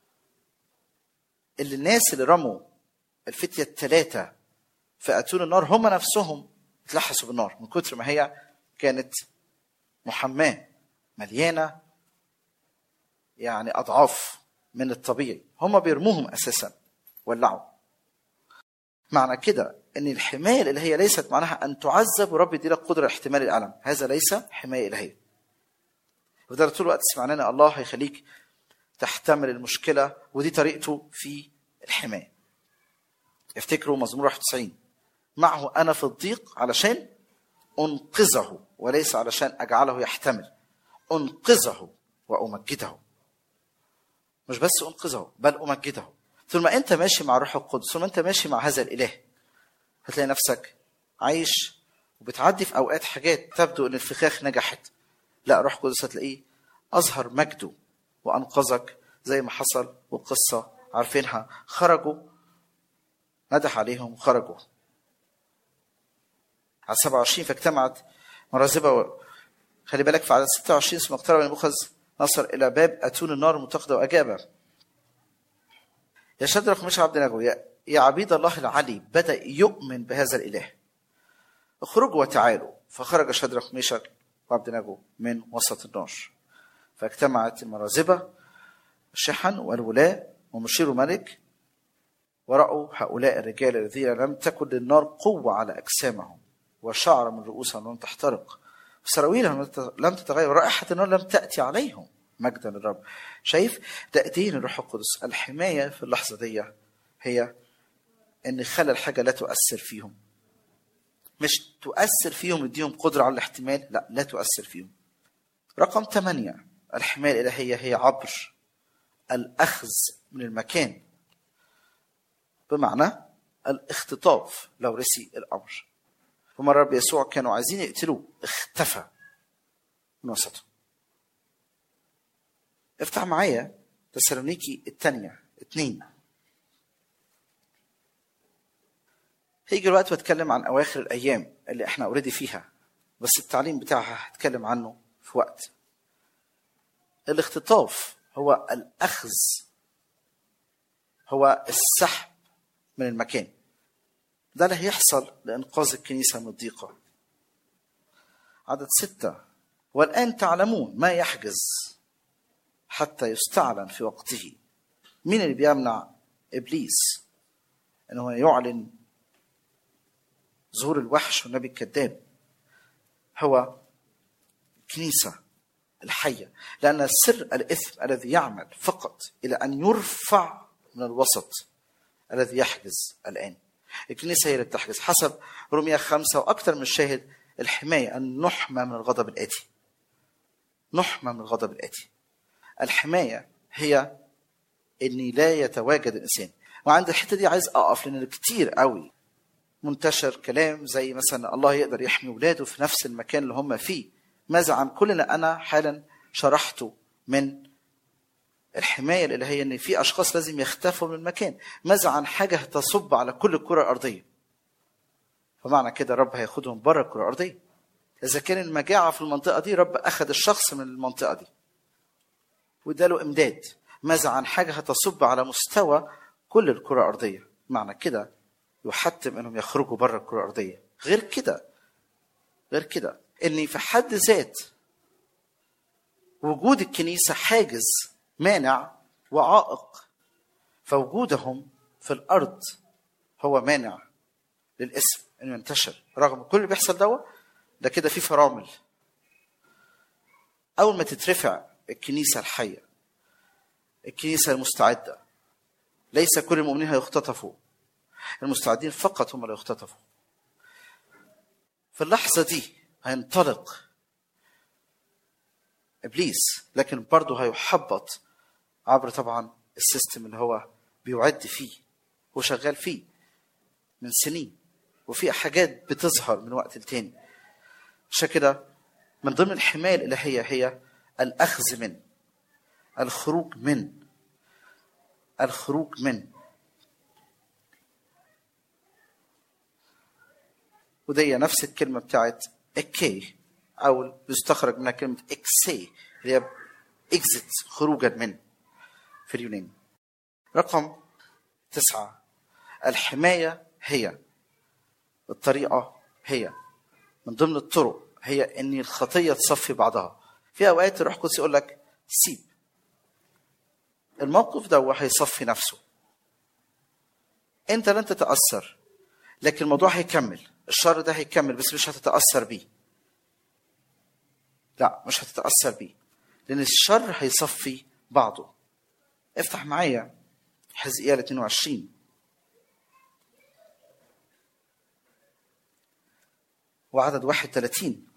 اللي الناس اللي رموا الفتية الثلاثة في أتون النار هم نفسهم اتلحسوا بالنار من كتر ما هي كانت محماة مليانة، يعني أضعاف من الطبيعي، هم بيرموهم أساسا ولعوا. معنى كده أن الحماية الإلهية ليست معناها أن تعذب ورب يديلك قدرة احتمال الألم، هذا ليس حماية إلهية. وده طول الوقت سمعنانا الله هيخليك تحتمل المشكلة، ودي طريقته في الحماية. افتكروا مزمور واحد وتسعين: معه أنا في الضيق علشان أنقذه وليس علشان أجعله يحتمل، أنقذه وأمجده. مش بس أنقذه بل أمجده. طول ما أنت ماشي مع روح القدس، طول ما أنت ماشي مع هذا الإله، هتلاقي نفسك عايش وبتعدي في أوقات حاجات تبدو أن الفخاخ نجحت، لا، روح القدس هتلاقيه أظهر مجده وأنقذك زي ما حصل. والقصة عارفينها، خرجوا ندح عليهم وخرجوا. على سبعة وعشرين: فاجتمعت مرازبة، خلي بالك في عدد ستة وعشرين: ثم اقترب نبوخذ نصر إلى باب أتون النار المتقدة وأجابه: يا شدرخ ميشك وأبدناغو، يا عبيد الله العلي، بدأ يؤمن بهذا الإله، اخرجوا وتعالوا. فخرج شدرخ ميشك وأبدناغو من وسط النار. فاجتمعت المرازبة الشحن والولاة ومشير ملك، ورأوا هؤلاء الرجال الذين لم تكن للنار قوة على أجسامهم، وشعر من رؤوسهم لم تحترق، وسراويلهم لم تتغير، ورائحة النار لم تأتي عليهم، مجدا للرب. شايف تأدين الروح القدس. الحماية في اللحظة دي هي ان خلى الحاجة لا تؤثر فيهم، مش تؤثر فيهم يديهم قدرة على الاحتمال، لا لا تؤثر فيهم. رقم ثمانية، الحماية الإلهية هي عبر الأخذ من المكان، بمعنى الاختطاف. لو رسي الأمر، ومرة رب يسوع كانوا عايزين يقتلوه، اختفى من وسطهم. افتح معايا تسالونيكي الثانية اتنين. هيجي الوقت بتكلم عن أواخر الأيام اللي احنا اوريدي فيها، بس التعليم بتاعها هتكلم عنه في وقت. الاختطاف هو الأخذ، هو السحب من المكان. ده اللي هيحصل لإنقاذ الكنيسة من الضيقة. عدد ستة: والآن تعلمون ما يحجز حتى يستعلن في وقته. مين اللي بيمنع إبليس أنه يعلن ظهور الوحش والنبي الكذاب؟ هو الكنيسة الحية، لأن سر الإثم الذي يعمل فقط إلى أن يرفع من الوسط الذي يحجز الآن. الكنيسة هي اللي بتحجز حسب رومية خمسة وأكثر من شاهد. الحماية أن نحمى من الغضب الآتي، نحمى من الغضب الآتي. الحماية هي أن لا يتواجد الإنسان. وعند الحتة دي عايز أقف، لأن كتير قوي منتشر كلام زي مثلا الله يقدر يحمي ولاده في نفس المكان اللي هم فيه. ماذا عن كل اللي أنا حالا شرحته من الحماية الإلهية، أن في أشخاص لازم يختفوا من المكان؟ ماذا عن حاجة تصب على كل الكرة الأرضية؟ فمعنى كده رب هياخدهم بره الكرة الأرضية. إذا كان المجاعة في المنطقة دي، رب أخذ الشخص من المنطقة دي واداله إمداد. ماذا عن حاجة هتصب على مستوى كل الكرة الأرضية؟ معنى كده يحتم أنهم يخرجوا بره الكرة الأرضية. غير كده غير كده أني في حد ذات وجود الكنيسة حاجز، مانع وعائق، فوجودهم في الأرض هو مانع للاسم أنه ينتشر. رغم كل اللي بيحصل ده ده كده في فرامل. أول ما تترفع الكنيسة الحية، الكنيسة المستعدة، ليس كل المؤمنين هيختطفوا، المستعدين فقط هم اللي يختطفوا. في اللحظة دي هينطلق إبليس، لكن برضه هيحبط عبر طبعا السيستم اللي هو بيعد فيه وشغال فيه من سنين، وفي حاجات بتظهر من وقت لتاني. عشان كده من ضمن الحماية الإلهية هي الأخذ من، الخروج من، الخروج من. ودي نفس الكلمة بتاعت اكي، أو بيستخرج منها كلمة اكسي اللي هي اكزت، خروجا من في اليوناني. رقم تسعة: الحماية هي الطريقة، هي من ضمن الطرق هي ان الخطية تصفي بعضها. في اوقات الروح القدس يقول لك سيب الموقف ده وهيصفي نفسه، انت لن تتأثر، لكن الموضوع هيكمل، الشر ده هيكمل، بس مش هتتأثر بيه. لا، مش هتتأثر بيه، لان الشر هيصفي بعضه. افتح معايا حزقيال اثنين وعشرين وعدد واحد وثلاثين: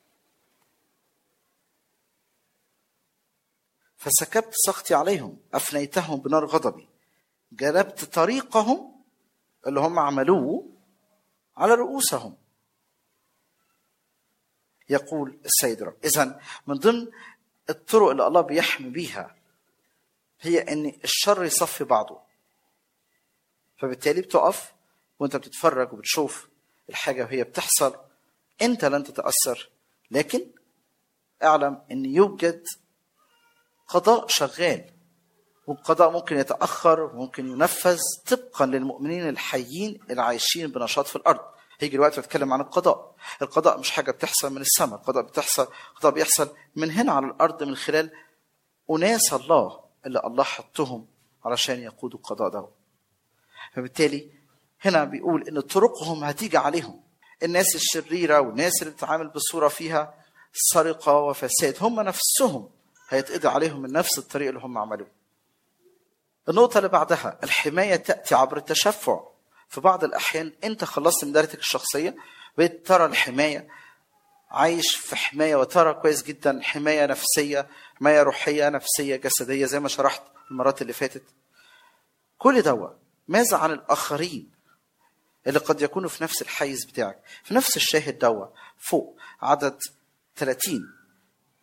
فسكبت سخطي عليهم، أفنيتهم بنار غضبي، جلبت طريقهم اللي هم عملوه على رؤوسهم، يقول السيد رب. إذن من ضمن الطرق اللي الله بيحمي بيها هي أن الشر يصفي بعضه. فبالتالي بتقف وانت بتتفرج وبتشوف الحاجة وهي بتحصل، انت لن تتأثر، لكن اعلم ان يوجد قضاء شغال، والقضاء ممكن يتأخر وممكن ينفذ طبقا للمؤمنين الحيين العايشين بنشاط في الأرض. هيجي الوقت بتكلم عن القضاء. القضاء مش حاجة بتحصل من السماء، القضاء بتحصل قضاء بيحصل من هنا على الأرض من خلال أناس الله اللي الله حطهم علشان يقودوا القضاء ده. فبالتالي هنا بيقول ان طرقهم هتيجي عليهم، الناس الشريرة والناس اللي بتتعامل بصورة فيها سرقة وفساد، هم نفسهم هيتقضي عليهم من نفس الطريقة اللي هم عملوه. النقطة اللي بعدها: الحماية تأتي عبر التشفع. في بعض الأحيان أنت خلصت من دائرتك الشخصية، بقيت ترى الحماية، عايش في حماية، وترى كويس جدا حماية نفسية، حماية روحية، نفسية، جسدية، زي ما شرحت المرات اللي فاتت. كل دواء. ماذا عن الآخرين اللي قد يكونوا في نفس الحيز بتاعك، في نفس الشاهد دواء؟ فوق عدد ثلاثين: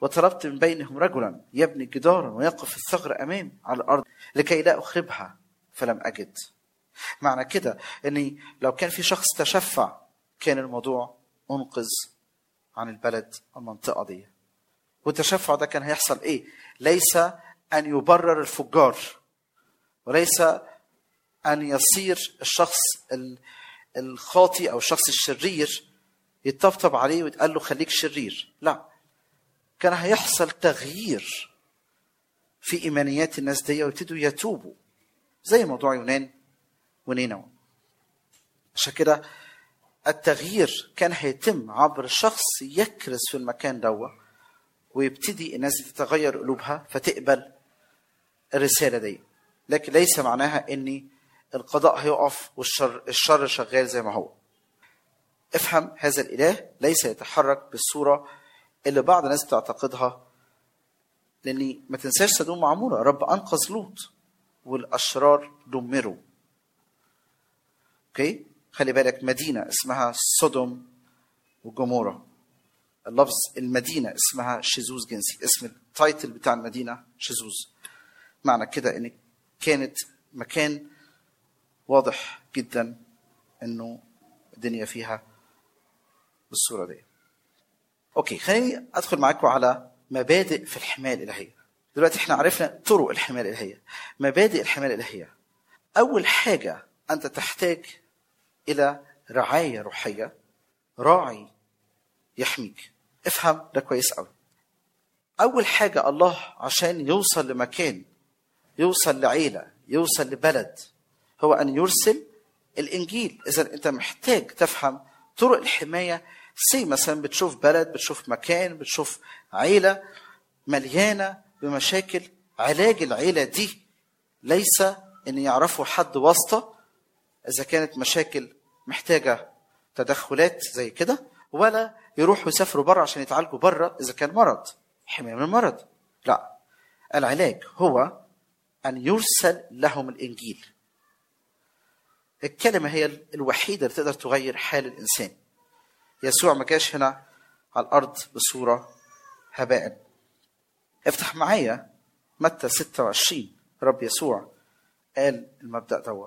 وطلبت من بينهم رجلا يبني جدارا ويقف الثغر أمامي على الأرض لكي لا أخربها فلم أجد. معنى كده أني لو كان في شخص تشفع كان الموضوع أنقذ عن البلد المنطقة دي. والتشفع ده كان هيحصل إيه؟ ليس أن يبرر الفجار، وليس أن يصير الشخص الخاطئ أو الشخص الشرير يتطبطب عليه ويتقال له خليك شرير. لا، كان هيحصل تغيير في إيمانيات الناس دي ويبتدوا يتوبوا، زي موضوع يونان ونينوى. عشان كده التغيير كان هيتم عبر الشخص يكرز في المكان دوا، ويبتدي الناس تتغير قلوبها فتقبل الرسالة دي. لكن ليس معناها ان القضاء هيقف والشر الشر شغال زي ما هو. افهم، هذا الإله ليس يتحرك بالصورة اللي بعض الناس تعتقدها، لاني ما تنساش سدوم معمورة، رب أنقذ لوط والأشرار دمروا. اوكي، خلي بالك، مدينة اسمها سودوم وجمورة، اللفظ المدينة اسمها شذوذ جنسي، اسم التايتل بتاع المدينة شذوذ. معنى كده ان كانت مكان واضح جدا انه الدنيا فيها بالصورة دي. اوكي، خليني ادخل معاكم على مبادئ في الحماية الإلهية. دلوقتي احنا عرفنا طرق الحماية الإلهية، مبادئ الحماية الإلهية. اول حاجة انت تحتاج الى رعاية روحية، راعي يحميك. افهم ده كويس قوي. اول حاجة الله عشان يوصل لمكان، يوصل لعيلة، يوصل لبلد، هو ان يرسل الانجيل. اذا انت محتاج تفهم طرق الحماية. سي مثلا بتشوف بلد، بتشوف مكان، بتشوف عيلة مليانة بمشاكل، علاج العيلة دي ليس ان يعرفوا حد واسطة اذا كانت مشاكل محتاجة تدخلات زي كده، ولا يروحوا يسافروا بره عشان يتعالجوا بره اذا كان مرض، حماية من المرض. لا، العلاج هو ان يرسل لهم الانجيل. الكلمة هي الوحيدة اللي تقدر تغير حال الانسان. يسوع ما جاش هنا على الارض بصورة هباء. افتح معايا متى ستة وعشرين. رب يسوع قال المبدأ ده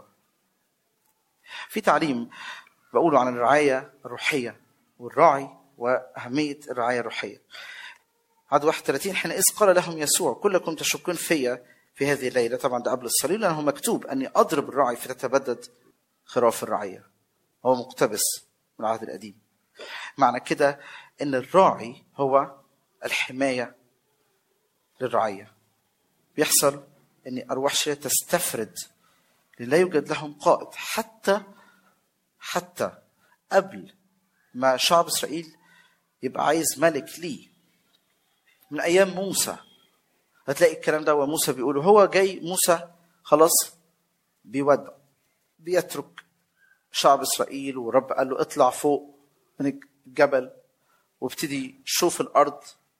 في تعليم بقوله عن الرعاية الروحية والراعي وأهمية الرعاية الروحية. عدد واحد وثلاثين، حينئذ قال لهم يسوع كلكم تشكون فيا في هذه الليلة. طبعا ده قبل الصليب، لأنه مكتوب أني أضرب الراعي فتتبدد خراف الرعية. هو مقتبس من العهد القديم. معنى كده أن الراعي هو الحماية للرعية. بيحصل أن أرواح شريرة تستفرد، لا يوجد لهم قائد. حتى حتى قبل ما شعب إسرائيل يبقى عايز ملك ليه، من أيام موسى هتلاقي الكلام ده. وموسى بيقوله هو جاي، موسى خلاص بيودع، بيترك شعب إسرائيل، ورب قال له اطلع فوق من الجبل وابتدي شوف الأرض.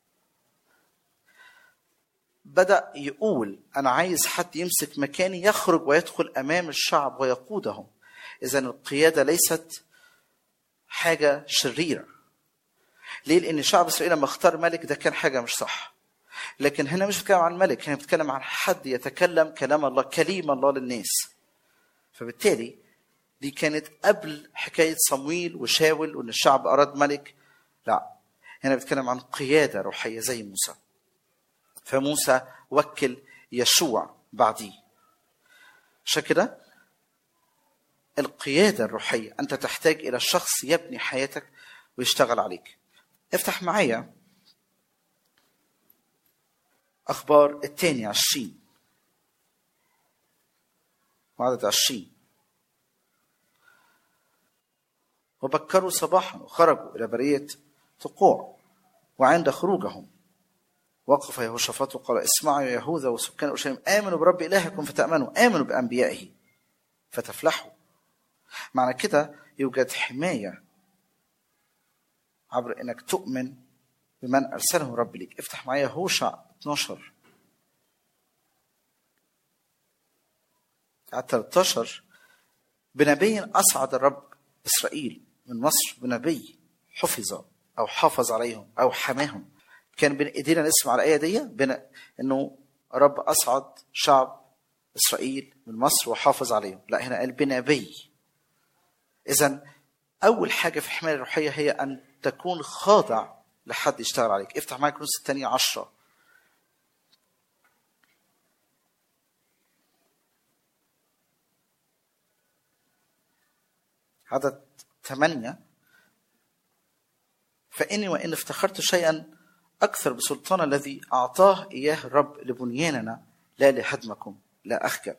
بدأ يقول أنا عايز حد يمسك مكاني، يخرج ويدخل أمام الشعب ويقودهم. إذن القيادة ليست حاجة شريرة. ليه؟ لأن شعب إسرائيل لما اختار ملك ده كان حاجة مش صح. لكن هنا مش بتكلم عن ملك، هنا بتكلم عن حد يتكلم كلام الله، كلمة الله للناس. فبالتالي دي كانت قبل حكاية صمويل وشاول وأن الشعب أراد ملك. لا، هنا بتكلم عن قيادة روحية زي موسى. فموسى وكل يشوع بعديه. عشان كده القيادة الروحية أنت تحتاج إلى شخص يبني حياتك ويشتغل عليك. افتح معايا أخبار الثاني عشرين وعدد عشرين. وبكروا صباحا وخرجوا إلى برية تقوع، وعند خروجهم وقف يهوشافاط وقال اسمعوا يا يهوذا وسكان اورشليم، امنوا برب الهكم فتامنوا، امنوا بانبيائه فتفلحوا. معنى كده يوجد حمايه عبر انك تؤمن بمن ارسله رب ليك. افتح معايا هوشع اثناشر على ثلاثة عشر. بنبي اصعد الرب اسرائيل من مصر، بنبي حفظ او حافظ عليهم او حماهم. كان بين ايدينا نسمع الآية دي بين انه رب أصعد شعب إسرائيل من مصر وحافظ عليهم. لا، هنا قال بنبي. إذن أول حاجة في الحماية الروحية هي أن تكون خاضع لحد يشتغل عليك. افتح معاك كورنثوس الثانية عشرة. عدد ثمانية. فإني وإن افتخرت شيئا أكثر بسلطان الذي أعطاه إياه الرب لبنياننا لا لهدمكم لا أخجل.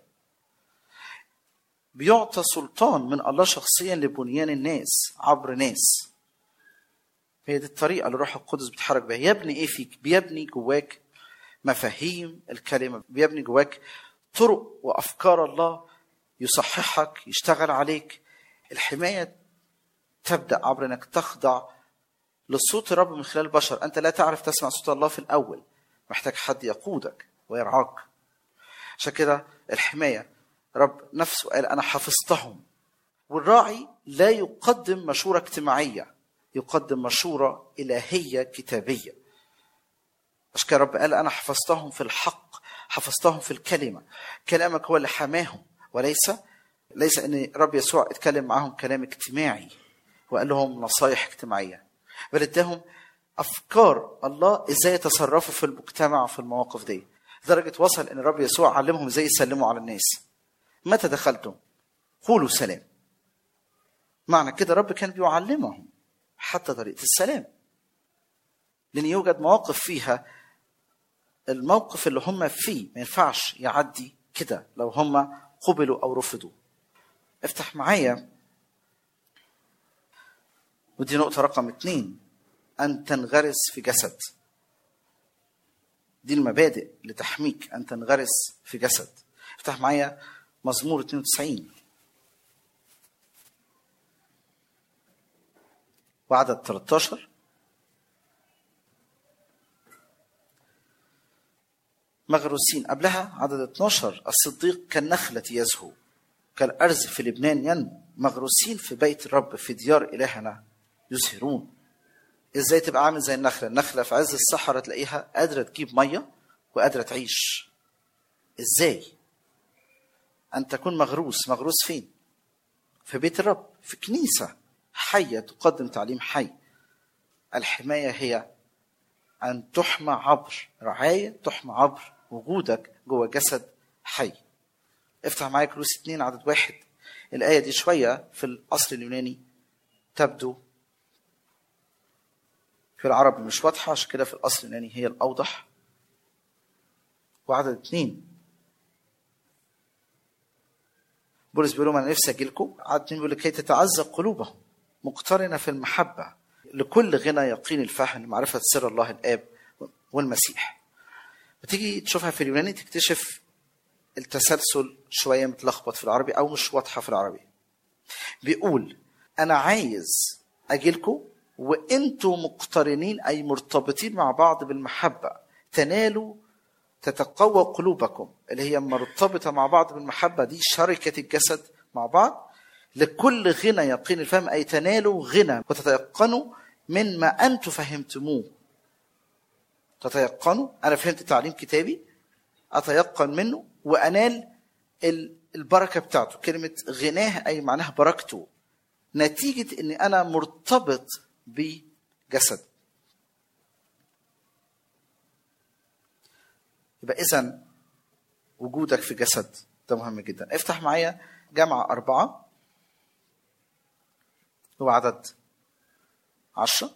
بيعطى سلطان من الله شخصيا لبنيان الناس عبر ناس. هي دي الطريقة اللي الروح القدس بيتحرك بها. يبني إيه فيك؟ بيبني جواك مفاهيم الكلمة، بيبني جواك طرق وأفكار الله، يصححك، يشتغل عليك. الحماية تبدأ عبر أنك تخضع للصوت الرب من خلال البشر. أنت لا تعرف تسمع صوت الله في الأول، محتاج حد يقودك ويرعاك. عشان كده الحماية رب نفسه قال أنا حفظتهم. والراعي لا يقدم مشورة اجتماعية، يقدم مشورة إلهية كتابية. عشان كده رب قال أنا حفظتهم في الحق، حفظتهم في الكلمة. كلامك هو اللي حماهم، وليس ليس أن رب يسوع اتكلم معهم كلام اجتماعي وقال لهم نصايح اجتماعية، بل اداهم أفكار الله إزاي يتصرفوا في المجتمع في المواقف دي. لدرجة وصل أن رب يسوع علمهم إزاي يسلموا على الناس. متى دخلتم قولوا سلام. معنى كده رب كان بيعلمهم حتى طريقة السلام، لأن يوجد مواقف فيها الموقف اللي هم فيه ما ينفعش يعدي كده لو هم قبلوا أو رفضوا. افتح معايا، ودي نقطة رقم اتنين، أن تنغرس في جسد. دي المبادئ لتحميك، أن تنغرس في جسد. افتح معايا مزمور اثنين وتسعين وعدد ثلاثة عشر. مغروسين. قبلها عدد اثنا عشر، الصديق كالنخلة يزهو كالأرز في لبنان ينمو، مغروسين في بيت الرب في ديار إلهنا يزهرون. ازاي تبقى عامل زي النخلة؟ النخلة في عز الصحراء تلاقيها قادرة تجيب مية وقادرة تعيش. ازاي؟ أن تكون مغروس. مغروس فين؟ في بيت الرب، في كنيسة حية تقدم تعليم حي. الحماية هي أن تحمى عبر رعاية، تحمى عبر وجودك جوه جسد حي. افتح معايا كولوسي اثنين عدد واحد. الآية دي شوية في الأصل اليوناني تبدو في العربي مش واضحة، عشان كده في الأصل اليوناني هي الأوضح. وعدد اثنين بولس بيقول لهم أنا نفسي أجيلكم. عدد اثنين بيقول لكي تتعزى قلوبهم مقترنة في المحبة لكل غنى يقين الفهم لمعرفة سر الله الآب والمسيح. بتيجي تشوفها في اليوناني تكتشف التسلسل شوية متلخبط في العربي أو مش واضحة في العربي. بيقول أنا عايز أجيلكم وإنتوا مقترنين أي مرتبطين مع بعض بالمحبة، تنالوا تتقوى قلوبكم اللي هي مرتبطة مع بعض بالمحبة. دي شركة الجسد مع بعض لكل غنى يقين الفهم، أي تنالوا غنى وتتيقنوا من ما أنتوا فهمتموه. تتيقنوا، أنا فهمت تعليم كتابي أتيقن منه وأنال البركة بتاعته. كلمة غناه أي معناها بركته، نتيجة أني أنا مرتبط بجسد. يبقى إذن وجودك في جسد ده مهم جدا. افتح معايا جامعة أربعة هو عدد عشرة.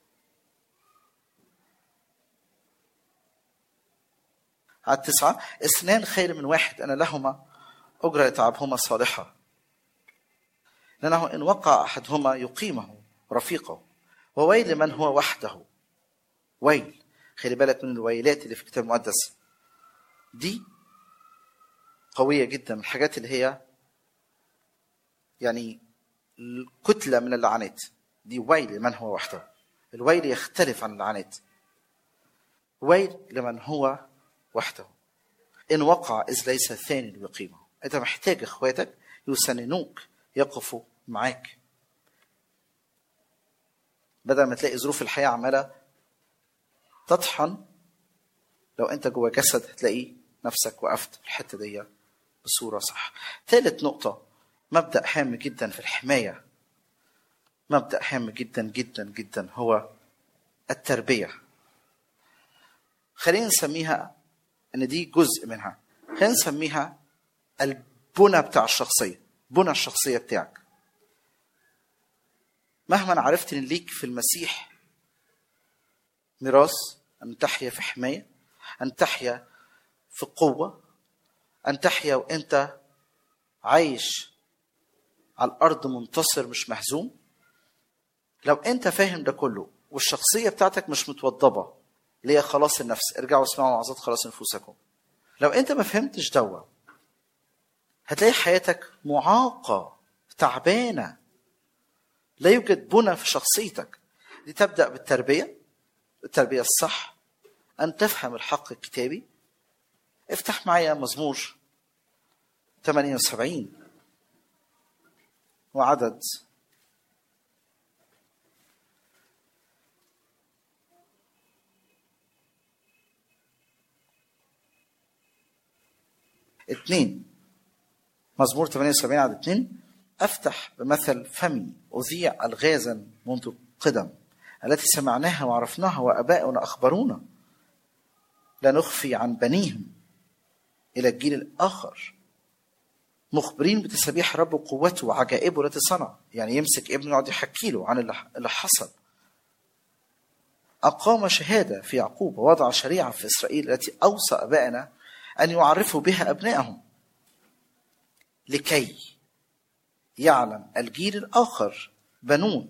عدد تسعة، اثنان خير من واحد أنا لهما أجرى لتعبهما صالحة، لأنه إن وقع أحدهما يقيمه رفيقه، وويل من هو وحده. ويل، خلي بالك من الويلات اللي في الكتاب المقدس دي قوية جدا، من الحاجات اللي هي يعني الكتلة من اللعنات دي. ويل من هو وحده. الويل يختلف عن اللعنات. ويل لمن هو وحده إن وقع إذ ليس ثاني ليقيمه. أنت محتاج إخواتك يسننوك، يقفوا معاك، بدل ما تلاقي ظروف الحياة عمالة تطحن. لو انت جوه جسد هتلاقي نفسك وقفت في الحته دي بصوره صح. ثالث نقطه، مبدا هام جدا في الحمايه، مبدا هام جدا جدا جدا، هو التربيه. خلينا نسميها ان دي جزء منها، خلينا نسميها البنى بتاع الشخصيه، بنى الشخصيه بتاعك. مهما عرفت ان ليك في المسيح ميراث، ان تحيا في حمايه، ان تحيا في قوه، ان تحيا وانت عايش على الارض منتصر مش مهزوم. لو انت فاهم ده كله والشخصيه بتاعتك مش متوضبه، اللي هي خلاص النفس، ارجعوا اسمعوا وعظات خلاص نفوسكم. لو انت ما فهمتش دوا هتلاقي حياتك معاقه تعبانه، لا يوجد بنى في شخصيتك. دي تبدا بالتربيه، التربيه الصح، ان تفهم الحق الكتابي. افتح معايا مزمور ثمانية وسبعين وعدد اثنين. مزمور ثمانية وسبعين عدد اثنين: افتح بمثل فمي اذيع الغازا منذ قدم، التي سمعناها وعرفناها واباؤنا اخبرونا، لا نخفي عن بنيهم الى الجيل الاخر، مخبرين بتسابيح رب وقوته وعجائبه التي صنع. يعني يمسك ابنه يقعد يحكي له عن اللي حصل. اقام شهاده في يعقوب ووضع شريعه في اسرائيل، التي اوصى ابائنا ان يعرفوا بها ابنائهم، لكي يعلم الجيل الاخر بنون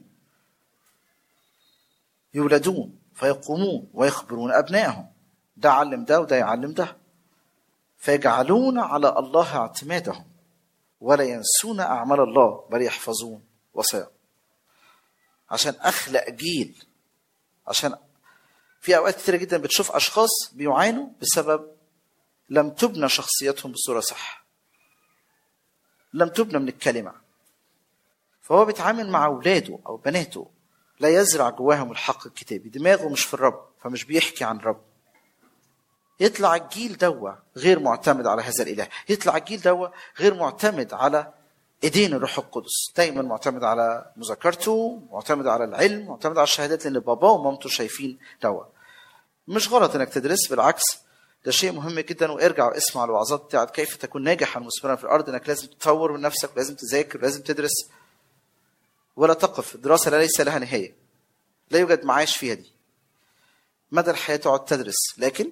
يولدون فيقومون ويخبرون ابنائهم. ده علم ده وده يعلم ده، فيجعلون على الله اعتمادهم ولا ينسون اعمال الله بل يحفظون وصاياه. عشان اخلق جيل، عشان في اوقات كتير جدا بتشوف اشخاص بيعانوا بسبب لم تبنى شخصيتهم بصوره صح، لم تبنى من الكلمه. فهو بيتعامل مع اولاده او بناته لا يزرع جواهم الحق الكتابي، دماغه مش في الرب فمش بيحكي عن الرب. يطلع الجيل دوا غير معتمد على هذا الاله، يطلع الجيل دوا غير معتمد على ايدين الروح القدس، دايما معتمد على مذاكرته، معتمد على العلم، معتمد على الشهادات، لان باباه ومامته شايفين دوا. مش غلط انك تدرس، بالعكس ده شيء مهم جدا. وارجع واسمع الوعظات بتاعت كيف تكون ناجحا مثمرا في الارض، انك لازم تطور من نفسك، لازم تذاكر، لازم تدرس، ولا تقف. الدراسه لا ليس لها نهايه، لا يوجد معاش فيها، دي مدى الحياه تقعد تدرس. لكن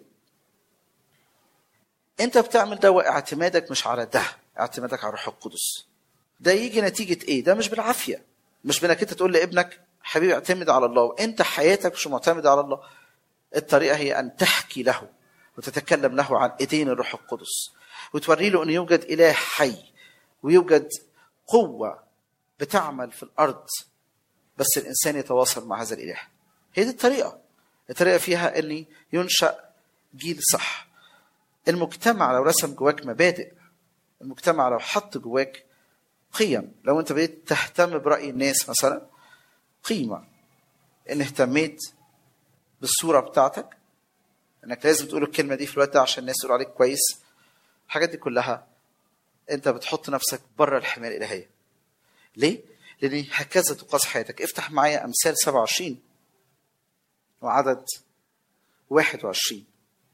انت بتعمل ده اعتمادك مش على ده، اعتمادك على الروح القدس. ده يجي نتيجه ايه؟ ده مش بالعافيه، مش بانك انت تقول لابنك حبيبي اعتمد على الله وانت حياتك مش معتمده على الله. الطريقه هي ان تحكي له وتتكلم له عن ايدين الروح القدس، وتوري له ان يوجد اله حي ويوجد قوه بتعمل في الارض، بس الانسان يتواصل مع هذا الاله. هي دي الطريقه. الطريقه فيها ان ينشا جيل صح. المجتمع لو رسم جواك مبادئ، المجتمع لو حط جواك قيم، لو انت بديت تهتم برأي الناس مثلا، قيمة ان اهتميت بالصورة بتاعتك، انك لازم تقول الكلمة دي في الوقت ده عشان الناس تقول عليك كويس، الحاجات دي كلها انت بتحط نفسك بره الحماية الإلهية. ليه؟ لان هكذا تقاس حياتك. افتح معايا امثال سبعة وعشرين وعدد واحد وعشرين.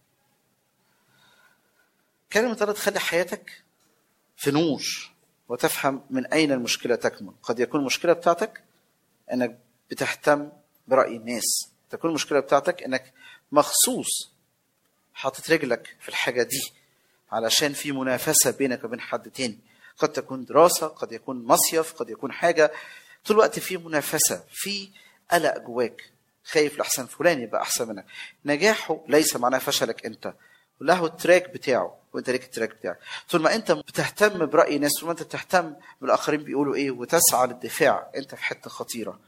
كلمة الله تخلي حياتك في نور وتفهم من أين المشكلة تكمن. قد يكون المشكلة بتاعتك أنك بتهتم برأي الناس، تكون المشكلة بتاعتك أنك مخصوص حاطط رجلك في الحاجة دي علشان في منافسة بينك وبين حد تاني. قد تكون دراسة، قد يكون مصيف، قد يكون حاجة طول الوقت في منافسة، في قلق جواك، خايف لحسن فلان يبقى أحسن منك. نجاحه ليس معناه فشلك أنت، له التراك بتاعه وانت ليك التراك بتاعك. طول ما انت بتهتم برأي الناس، طول ما انت بتهتم بالاخرين بيقولوا ايه وتسعى للدفاع، انت في حته خطيره.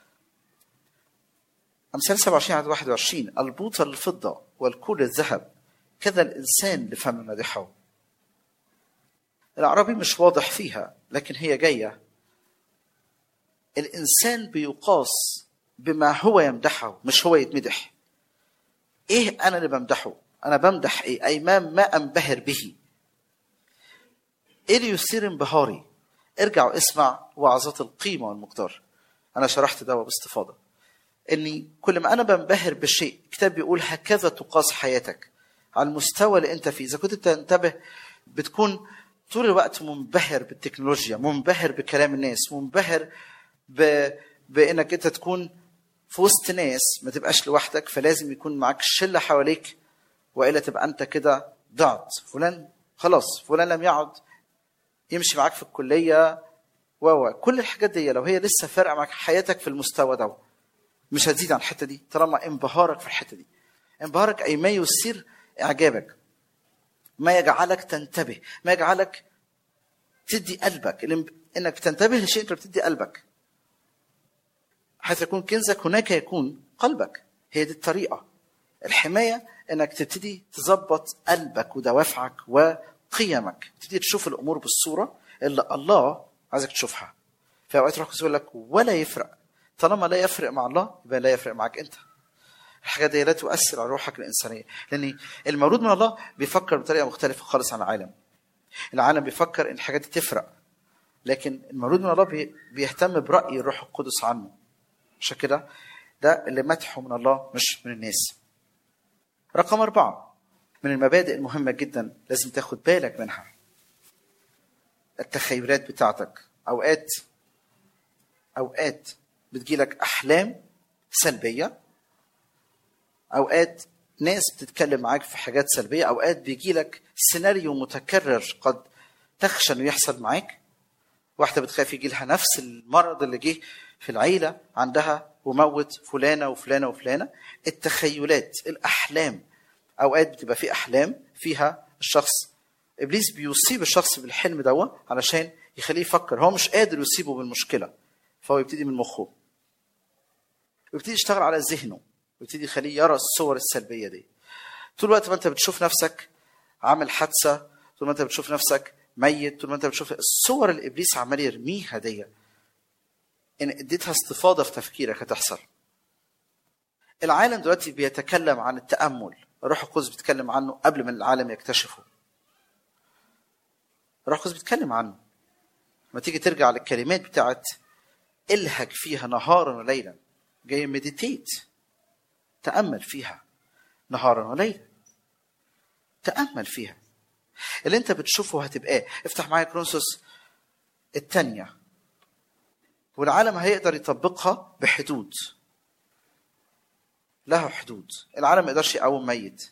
امثال سبعة وعشرين عدد واحد وعشرين: البوطه للفضه والكول الذهب، كذا الانسان لفم مدحه. العربي مش واضح فيها لكن هي جايه. الانسان بيقاس بما هو يمدحه، مش هو يتمدح. ايه انا اللي بمدحه؟ انا بمدح ايه؟ اي ما ما انبهر به. ايه اللي يثير انبهاري؟ ارجع واسمع وعظات القيمه والمقدار. انا شرحت ده باستفاضه. اني كل ما انا بنبهر بشيء، الكتاب بيقول هكذا تقاس حياتك على المستوى اللي انت فيه. اذا كنت تنتبه بتكون طول الوقت منبهر بالتكنولوجيا، منبهر بكلام الناس، منبهر ب... بانك انت تكون في وسط ناس، ما تبقاش لوحدك، فلازم يكون معاك شله حواليك، والا تبقى انت كده ضعت. فلان خلاص، فلان لم يعد يمشي معاك في الكليه، و كل الحاجات دي لو هي لسه فارقه معاك حياتك في المستوى ده، مش هتزيد عن الحته دي طالما انبهارك في الحته دي. انبهارك اي ما يثير اعجابك، ما يجعلك تنتبه، ما يجعلك تدي قلبك. انك تنتبه لشيء انت بتدي قلبك. حيث يكون كنزك هناك يكون قلبك. هي دي الطريقه. الحمايه انك تبتدي تظبط قلبك ودوافعك وقيمك، تبتدي تشوف الامور بالصوره اللي الله عايزك تشوفها. في اوقات روح يقول لك ولا يفرق، طالما لا يفرق مع الله يبقى لا يفرق معك انت. الحاجات دي لا تؤثر على روحك الانسانيه، لان المولود من الله بيفكر بطريقه مختلفه خالص عن العالم. العالم بيفكر ان الحاجات دي تفرق، لكن المولود من الله بيهتم براي الروح القدس عنه. عشان كده ده اللي مدحه من الله مش من الناس. رقم أربعة من المبادئ المهمه جدا لازم تاخد بالك منها، التخيلات بتاعتك. اوقات اوقات بتجيلك احلام سلبيه، اوقات ناس بتتكلم معاك في حاجات سلبيه، اوقات بيجيلك سيناريو متكرر قد تخشى انه يحصل معاك. واحده بتخاف يجي لها نفس المرض اللي جه في العيله عندها وموت فلانه وفلانه وفلانه. التخيلات، الاحلام، اوقات بتبقى في احلام فيها الشخص ابليس بيصيب الشخص بالحلم دوت علشان يخليه يفكر، هو مش قادر يصيبه بالمشكله، فهو يبتدي من مخه، ويبتدي يشتغل على ذهنه، ويبتدي يخليه يرى الصور السلبيه دي. طول الوقت ما انت بتشوف نفسك عامل حادثه، طول ما انت بتشوف نفسك ميت، طول ما انت بتشوف الصور اللي ابليس عمال يرميها دي، ان اديتها استفاضه في تفكيرك هتحصل. العالم دلوقتي بيتكلم عن التامل، الروح القدس بيتكلم عنه قبل ما العالم يكتشفه. الروح القدس بيتكلم عنه. ما تيجي ترجع للكلمات بتاعت الهج فيها نهارا وليلا، جاي مديتيت، تأمل فيها نهارا وليلا، تأمل فيها. اللي انت بتشوفه هتبقى. افتح معايا كرونسوس الثانية. والعالم هيقدر يطبقها بحدود، لها حدود. العالم ما يقدرش يقوم ميت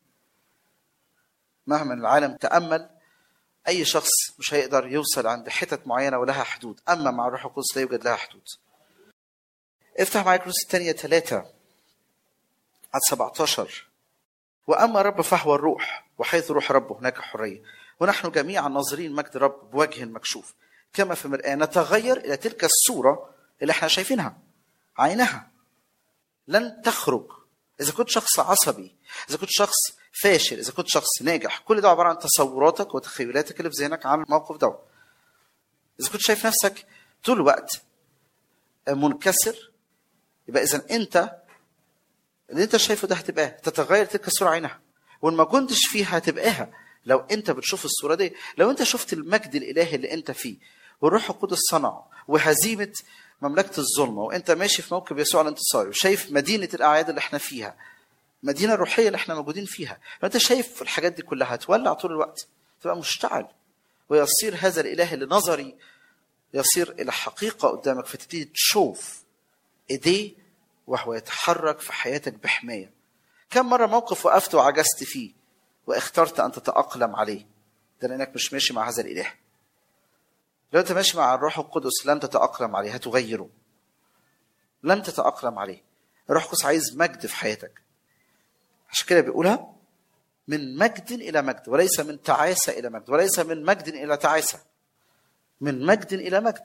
مهما العالم تأمل. اي شخص مش هيقدر يوصل عند حتت معينة ولها حدود، اما مع الروح القدس لا يوجد لها حدود. افتح معايا كرونسوس الثانية ثلاثة عدد سبعة عشر. واما رب فهو الروح، وحيث روح ربه هناك حريه، ونحن جميعا ناظرين مجد رب بوجه مكشوف كما في مرآة نتغير الى تلك الصوره اللي احنا شايفينها. عينها لن تخرج. اذا كنت شخص عصبي، اذا كنت شخص فاشل، اذا كنت شخص ناجح، كل ده عباره عن تصوراتك وتخيلاتك اللي في ذهنك عن الموقف ده. اذا كنت شايف نفسك طول الوقت منكسر، يبقى اذا انت اللي انت شايفه ده هتبقاه، تتغير تلك الصوره عينها. وان ما كنتش فيها هتبقاها لو انت بتشوف الصوره دي. لو انت شفت المجد الالهي اللي انت فيه والروح القدس صنعه وهزيمه مملكه الظلمه، وانت ماشي في موكب يسوع الانتصاري، وشايف مدينه الاعياد اللي احنا فيها، مدينه روحيه اللي احنا موجودين فيها، لو انت شايف الحاجات دي كلها هتولع طول الوقت، تبقى مشتعل، ويصير هذا الاله اللي نظري يصير الى حقيقه قدامك، فتبتدي تشوف ايديه وهو يتحرك في حياتك بحماية. كم مرة موقف وقفت وعجزت فيه واخترت أن تتأقلم عليه، ده لأنك مش ماشي مع هذا الإله. لو أنت ماشي مع الروح القدس لن تتأقلم عليه، هتغيره، لن تتأقلم عليه. الروح القدس عايز مجد في حياتك، عشان كده بيقولها من مجد إلى مجد، وليس من تعاسة إلى مجد، وليس من مجد إلى تعاسة، من مجد إلى مجد.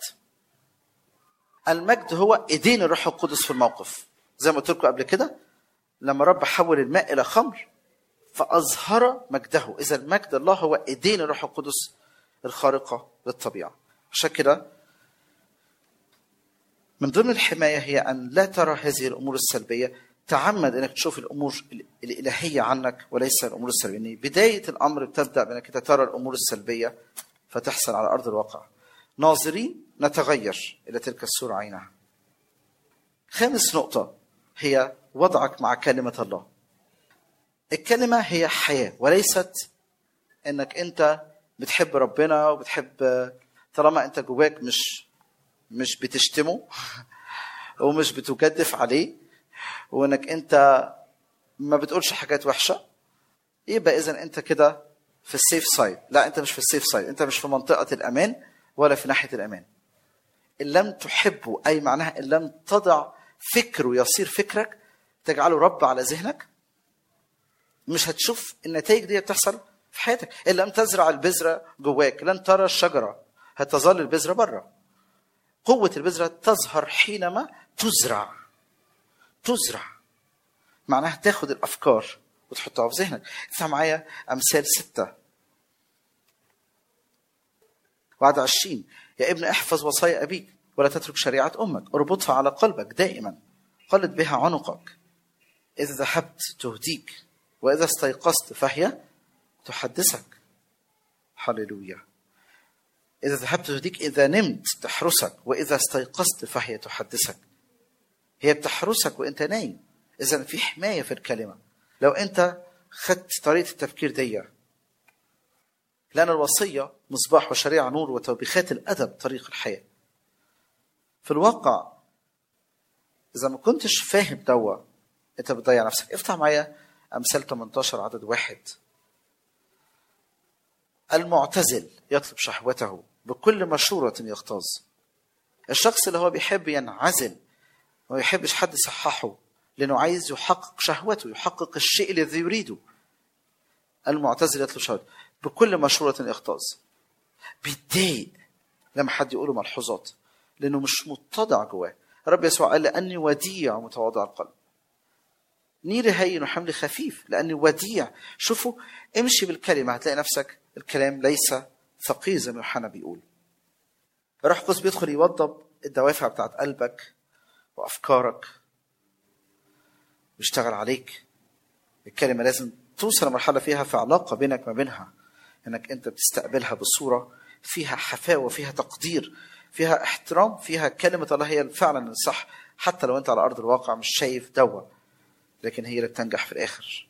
المجد هو إيدين الروح القدس في الموقف. زي ما قلت لكم قبل كده، لما رب حول الماء إلى خمر فأظهر مجده. إذا المجد الله هو إيدين الروح القدس الخارقة للطبيعة. عشان كده من ضمن الحماية هي أن لا ترى هذه الأمور السلبية تعمد انك تشوف الامور الالهيه عنك وليس الامور السلبيه. بدايه الامر بتبدا بانك ترى الامور السلبيه فتحصل على ارض الواقع. ناظرين نتغير الى تلك الصوره عينها. خامس نقطه هي وضعك مع كلمه الله. الكلمه هي حياه، وليست انك انت بتحب ربنا وبتحب، طالما انت جواك مش مش بتشتمه ومش بتجدف عليه وانك انت ما بتقولش حاجات وحشه، يبقى اذا انت كده في السيف سايد. لا، انت مش في السيف سايد، انت مش في منطقه الامان ولا في ناحيه الامان. ان لم تحبه اي معناها ان لم تضع فكره يصير فكرك، تجعله رب على ذهنك، مش هتشوف النتائج دي بتحصل في حياتك. ان لم تزرع البذره جواك لن ترى الشجره، هتظل البذره بره. قوه البذره تظهر حينما تزرع. تزرع معناها تاخد الافكار وتحطها في ذهنك. افتح معايا امثال ستة وعد عشرين. يا ابن احفظ وصايا ابيك ولا تترك شريعه امك، اربطها على قلبك دائما، قلد بها عنقك. اذا ذهبت تهديك واذا استيقظت فهي تحدثك. هللويا. اذا ذهبت تهديك، اذا نمت تحرسك، واذا استيقظت فهي تحدثك. هي بتحرسك وانت نايم. اذا في حمايه في الكلمه لو انت خدت طريقه التفكير دي. لان الوصيه مصباح وشريعه نور وتوبيخات الادب طريق الحياه. في الواقع اذا ما كنتش فاهم دوا انت بتضيع نفسك. افتح معايا امثال ثمانية عشر عدد واحد. المعتزل يطلب شهوته بكل مشورة يغتاظ. الشخص اللي هو بيحب ينعزل وما يحبش حد يصححه لأنه عايز يحقق شهوته، يحقق الشيء الذي يريده. المعتزل يطلب شهوته بكل مشورة يغتاظ. بيتضايق لما حد يقوله ملحوظات لأنه مش متضع جواه. رب يسوع قال لأني وديع متواضع القلب، نيري هين وحملي خفيف، لأني وديع. شوفوا، امشي بالكلمة هتلاقي نفسك الكلام ليس ثقيل زي ما يوحنا بيقول. الروح القدس بيدخل يوضب الدوافع بتاعت قلبك وأفكارك، بيشتغل عليك. الكلمة لازم توصل لمرحلة فيها في علاقة بينك ما بينها، انك انت بتستقبلها بصورة فيها حفاوة، فيها تقدير، فيها احترام، فيها كلمة الله هي فعلا الصح. حتى لو انت على أرض الواقع مش شايف دوا، لكن هي اللي بتنجح في الآخر.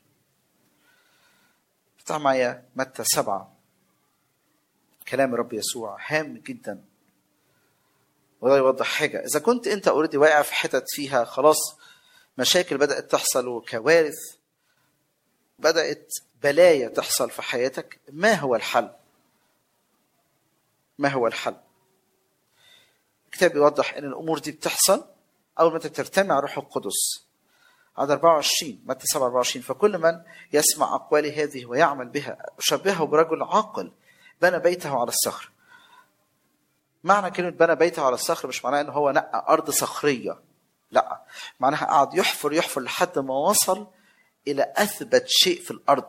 افتح معايا متى سبعة. كلام الرب يسوع هام جدا، وده يوضح حاجة. إذا كنت أنت أوريدي واقع في حتت فيها خلاص مشاكل بدأت تحصل وكوارث، بدأت بلايا تحصل في حياتك، ما هو الحل؟ ما هو الحل؟ الكتاب يوضح أن الأمور دي بتحصل أول ما ترتمع روح القدس. عدد أربعة وعشرين، متى سبعة أربعة وعشرين. فكل من يسمع أقوالي هذه ويعمل بها أشبهه برجل عاقل بنى بيته على الصخر. معنى كلمة بنى بيته على الصخر مش معناه أنه هو نقى أرض صخرية، لا، معناها قعد يحفر يحفر لحد ما وصل إلى أثبت شيء في الأرض.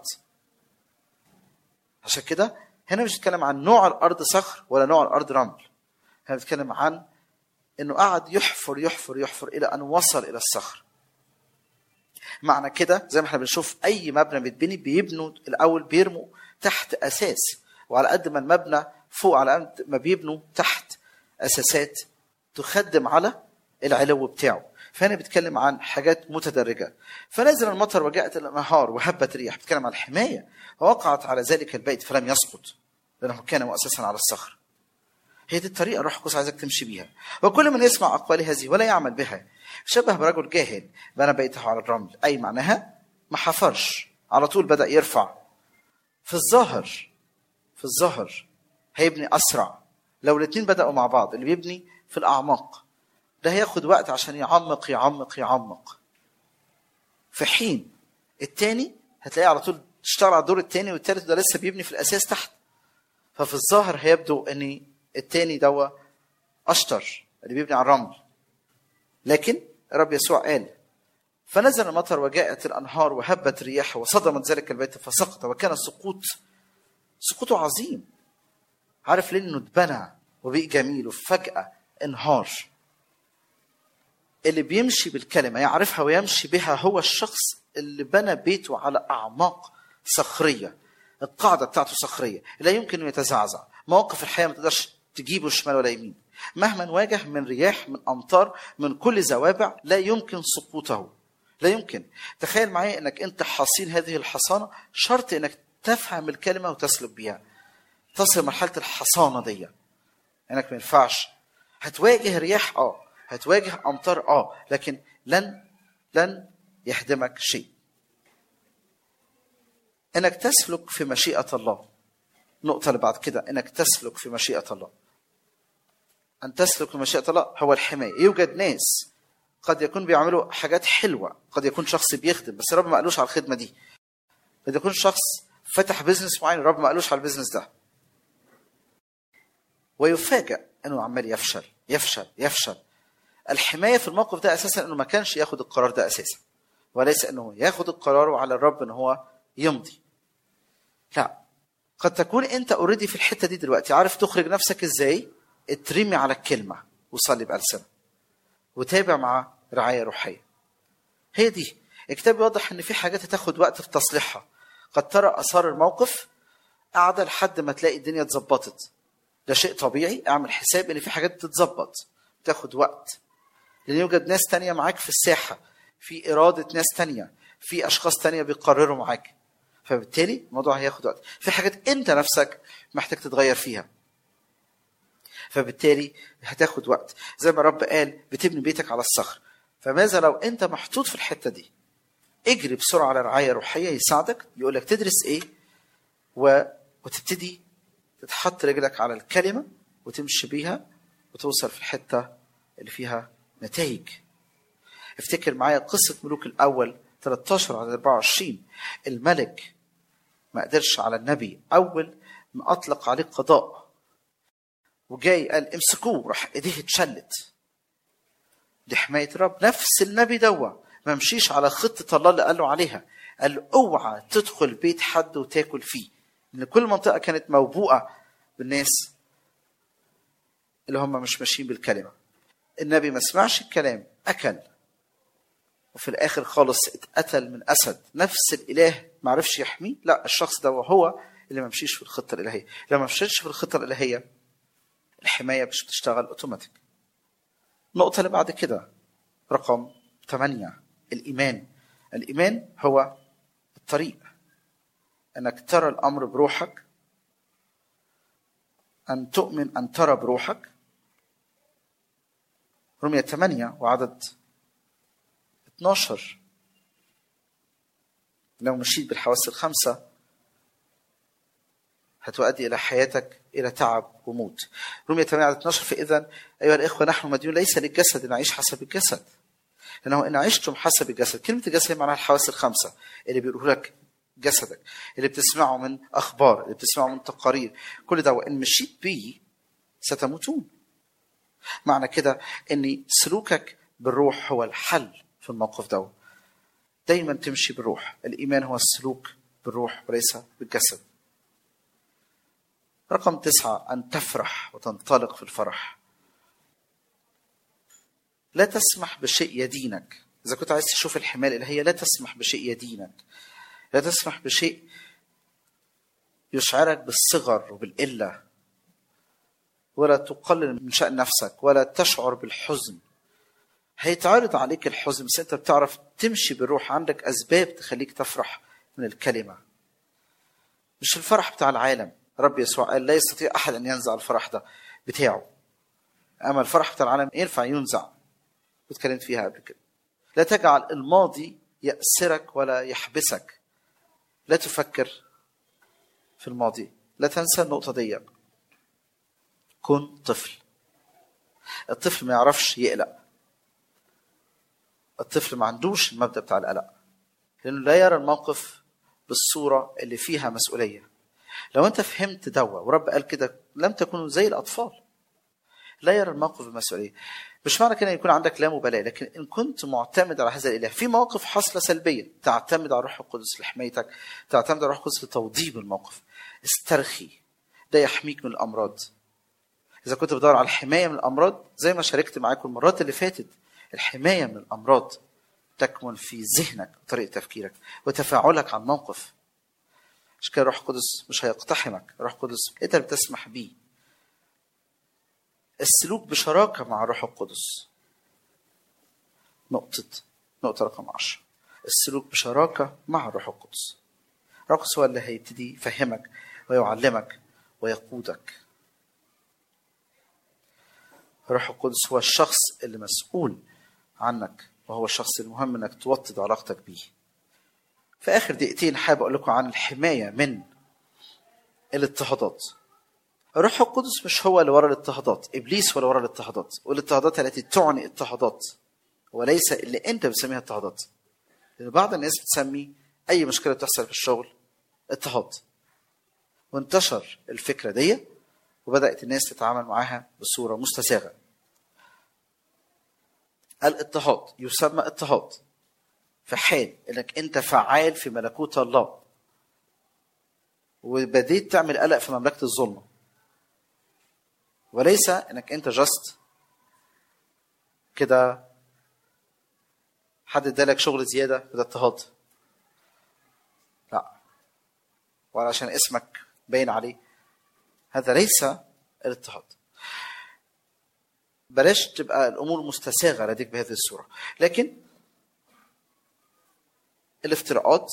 عشان كده هنا مش بتكلم عن نوع الأرض صخر ولا نوع الأرض رمل، هنا بتكلم عن أنه قعد يحفر يحفر يحفر إلى أن وصل إلى الصخر. معنى كده زي ما احنا بنشوف أي مبنى بيتبني بيبنوا الأول، بيرموا تحت أساس، وعلى قد ما المبنى فوق على قد ما بيبنوا تحت أساسات تخدم على العلو بتاعه. فهنا بيتكلم عن حاجات متدرجة. فنزل المطر وجاءت الأنهار وهبت الرياح، بيتكلم عن الحماية. ووقعت على ذلك البيت فلم يسقط لأنه كان مؤسسا على الصخر. هي دي الطريقة الروح القدس عايزك تمشي بيها. وكل من يسمع أقوالي هذه ولا يعمل بها شبه برجل جاهل بنى بيته على الرمل. أي معناها ما حفرش، على طول بدأ يرفع. في الظاهر في الظاهر هيبني أسرع لو الاثنين بدأوا مع بعض. اللي بيبني في الأعماق ده هياخد وقت عشان يعمق يعمق يعمق، في حين التاني هتلاقيه على طول تشتغل على الدور التاني والتالت ده لسه بيبني في الأساس تحت. ففي الظاهر هيبدو أن التاني دوا أشطر اللي بيبني على الرمل، لكن الرب يسوع قال فنزل المطر وجاءت الأنهار وهبت الرياح وصدمت ذلك البيت فسقط، وكان السقوط سقوطه عظيم. عارف ليه؟ انه اتبنى وبقى جميل وفجأة انهار. اللي بيمشي بالكلمة يعرفها ويمشي بها هو الشخص اللي بنى بيته على أعماق صخرية. القاعدة بتاعته صخرية، لا يمكن أن يتزعزع. مواقف الحياة ما تقدرش تجيبه شمال ولا يمين، مهما نواجه من رياح، من أمطار، من كل زوابع، لا يمكن سقوطه، لا يمكن. تخيل معي أنك أنت حصين هذه الحصانة، شرط أنك تفهم الكلمة وتسلك بها، تصل مرحلة الحصانة دي. أنك ما ينفعش هتواجه رياح، آه هتواجه أمطار، آه لكن لن لن يهدمك شيء. أنك تسلك في مشيئة الله. النقطة اللي بعد كده، أنك تسلك في مشيئة الله. أن تسلك في مشيئة الله هو الحماية. يوجد ناس قد يكون بيعملوا حاجات حلوة، قد يكون شخص بيخدم بس رب ما قالوش على الخدمة دي، قد يكون شخص فتح بيزنس معين رب ما قالوش على البيزنس ده، ويفاجأ أنه عمال يفشل يفشل يفشل. الحماية في الموقف ده أساسا أنه ما كانش ياخد القرار ده أساسا، وليس أنه ياخد القرار وعلى الرب أنه هو يمضي. لا، قد تكون أنت أوريدي في الحتة دي دلوقتي، عارف تخرج نفسك إزاي؟ اترمي على الكلمة وصلي بألسنة وتابع مع رعاية روحية. هي دي. الكتاب يوضح أن في حاجات هتاخد وقت في تصليحها. قد ترى أثار الموقف قاعدة لحد ما تلاقي الدنيا اتظبطت، ده شيء طبيعي. اعمل حساب أن في حاجات تتظبط تاخد وقت، لأن يوجد ناس تانية معاك في الساحة، في إرادة ناس تانية، في أشخاص تانية بيقرروا معاك، فبالتالي الموضوع هياخد وقت. في حاجات أنت نفسك محتاج تتغير فيها، فبالتالي هتاخد وقت. زي ما رب قال بتبني بيتك على الصخر، فماذا لو أنت محطوط في الحتة دي؟ اجري بسرعة على رعاية روحية يساعدك، يقولك تدرس إيه و... وتبتدي تتحط رجلك على الكلمة وتمشي بيها وتوصل في الحتة اللي فيها نتائج. افتكر معايا قصة ملوك الأول ثلاثة عشر على أربعة وعشرين. الملك ما قدرش على النبي، أول ما أطلق عليه قضاء وجاي قال امسكوه، راح ايديه اتشلت. دي حماية الرب. نفس النبي دوا ما مشيش على خطة الله اللي قال له عليها، قال له اوعى تدخل بيت حد وتاكل فيه، لأن كل منطقة كانت موبوءة بالناس اللي هم مش ماشيين بالكلمة. النبي ما سمعش الكلام، أكل، وفي الآخر خالص اتقتل من أسد. نفس الإله ما عرفش يحميه. لا، الشخص ده هو اللي ما مشيش في الخطة الإلهية. لما ما مشيش في الخطة الإلهية الحماية مش بتشتغل أوتوماتيك. النقطة اللي بعد كده رقم ثمانية، الإيمان. الإيمان هو الطريق، أنك ترى الأمر بروحك، أن تؤمن أن ترى بروحك. رمية ثمانية وعدد اثنا عشر. لو مشيت بالحواس الخمسة هتؤدي إلى حياتك إلى تعب وموت. رمية ثمانية عدد اثنا عشر. فإذا أيها الإخوة نحن مديون ليس للجسد نعيش حسب الجسد، لأنه إن عشتم حسب الجسد. كلمة الجسد معناها الحواس الخمسة اللي بيقولوا لك جسدك، اللي بتسمعه من أخبار، اللي بتسمعه من تقارير، كل ده وإن مشيت بيه ستموتون. معنى كده إن سلوكك بالروح هو الحل في الموقف ده. دايما تمشي بالروح. الإيمان هو السلوك بالروح وليس بالجسد. رقم تسعة، أن تفرح وتنطلق في الفرح. لا تسمح بشيء يدينك. إذا كنت عايز تشوف الحماية الإلهية لا تسمح بشيء يدينك، لا تسمح بشيء يشعرك بالصغر وبالقلة، ولا تقلل من شأن نفسك، ولا تشعر بالحزن. هيتعرض عليك الحزن بس أنت بتعرف تمشي بالروح، عندك أسباب تخليك تفرح من الكلمة، مش الفرح بتاع العالم. رب يسوع قال لا يستطيع أحد أن ينزع الفرح ده بتاعه، أما الفرح بتاع العالم ينفع ينزع، وتكلمت فيها قبل كده. لا تجعل الماضي يأسرك ولا يحبسك. لا تفكر في الماضي، لا تنسى النقطة دي. كن طفل. الطفل ما يعرفش يقلق، الطفل ما عندوش المبدأ بتاع القلق، لأنه لا يرى الموقف بالصورة اللي فيها مسؤولية. لو أنت فهمت دوا، ورب قال كده لم تكونوا زي الأطفال، لا يرى الموقف بمسؤولية. مش معنى كده يكون عندك لا مبالاة، لكن إن كنت معتمد على هذا الإله في موقف حصلة سلبية، تعتمد على روح القدس لحمايتك، تعتمد على روح القدس لتوضيب الموقف. استرخي، ده يحميك من الأمراض. إذا كنت بدور على الحماية من الأمراض، زي ما شاركت معاكم المرات اللي فاتت، الحماية من الأمراض تكمن في ذهنك وطريقة تفكيرك وتفاعلك عن موقف. مش كده روح القدس مش هيقتحمك، روح القدس انت اللي بتسمح بيه. السلوك بشراكة مع روح القدس، نقطة نقطة رقم عشرة، السلوك بشراكة مع روح القدس. روح القدس هو اللي هيبتدي يفهمك ويعلمك ويقودك. روح القدس هو الشخص اللي مسؤول عنك، وهو الشخص المهم انك توطد علاقتك بيه. في اخر دقيقتين حابب اقول لكم عن الحمايه من الاضطهادات. الروح القدس مش هو اللي ورا الاضطهادات، ابليس هو اللي ورا الاضطهادات، والاضطهادات التي تعني اضطهادات وليس اللي انت بتسميها اضطهادات. لان بعض الناس بتسمي اي مشكله تحصل في الشغل اضطهاد، وانتشر الفكره دي وبدات الناس تتعامل معاها بصوره مستساغه. الاضطهاد يسمى اضطهاد في حال انك انت فعال في ملكوت الله وبديت تعمل قلق في مملكه الظلمه، وليس انك انت جاست كده حد ادالك شغل زياده ده اضطهاد. لا، ولا عشان اسمك باين عليه، هذا ليس الاضطهاد. بلاش تبقى الامور مستساغه لديك بهذه الصوره. لكن الافتراءات،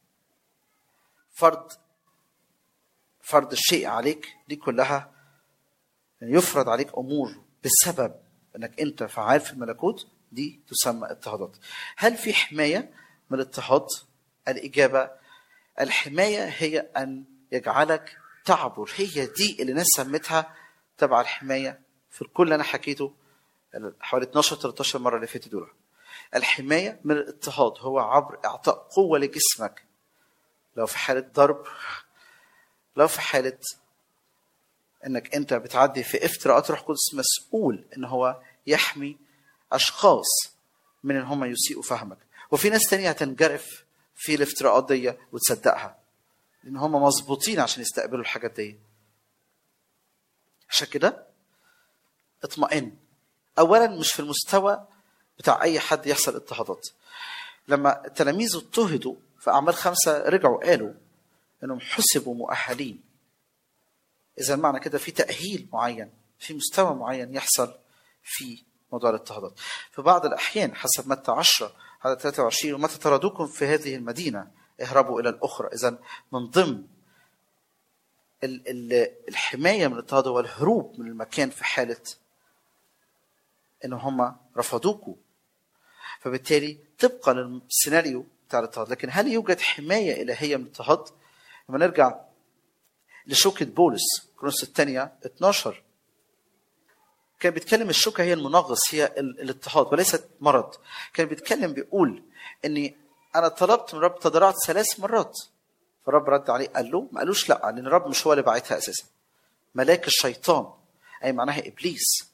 فرض فرض الشيء عليك، دي كلها يفرض عليك امور بسبب انك انت فعال في الملكوت، دي تسمى اضطهادات. هل في حمايه من الاضطهاد؟ الاجابه الحمايه هي ان يجعلك تعبر. هي دي اللي الناس سمتها تبع الحمايه في الكل اللي انا حكيته حوالي اثناشر ثلاثة عشر مره اللي فاتوا دول. الحمايه من الاضطهاد هو عبر اعطاء قوه لجسمك لو في حاله ضرب، لو في حاله انك انت بتعدي في افتراءات. روح القدس مسؤول ان هو يحمي اشخاص من ان هم يسيئوا فهمك، وفي ناس تانية هتنجرف في الافتراءات دي وتصدقها لان هم مظبوطين عشان يستقبلوا الحاجات دي. عشان كده اطمئن. اولا مش في المستوى بتاع اي حد يحصل اضطهادات. لما التلاميذ اضطهدوا في اعمال خمسة رجعوا قالوا انهم حسبوا مؤهلين. اذا معنى كده في تأهيل معين، في مستوى معين يحصل في موضوع الاضطهادات. في بعض الاحيان حسب متى عشرة على ثلاثة وعشرين ومتى طردوكم في هذه المدينه اهربوا الى الاخرى. اذا من ضمن الحمايه من الاضطهاد هو الهروب من المكان في حاله ان هم رفضوكوا. فبالتالي طبقا للسيناريو بتاع الاضطهاد. لكن هل يوجد حمايه الهيه من الاضطهاد؟ لما نرجع لشوكة بولس كورنثوس الثانية اثناشر، كان بيتكلم الشوكة هي المنغص، هي الاضطهاد وليست مرض. كان بيتكلم بيقول اني انا طلبت من الرب تضرعت ثلاث مرات، فالرب رد عليه قال له ما قالوش لا، لان الرب مش هو اللي بعتها اساسا، ملاك الشيطان اي معناها ابليس.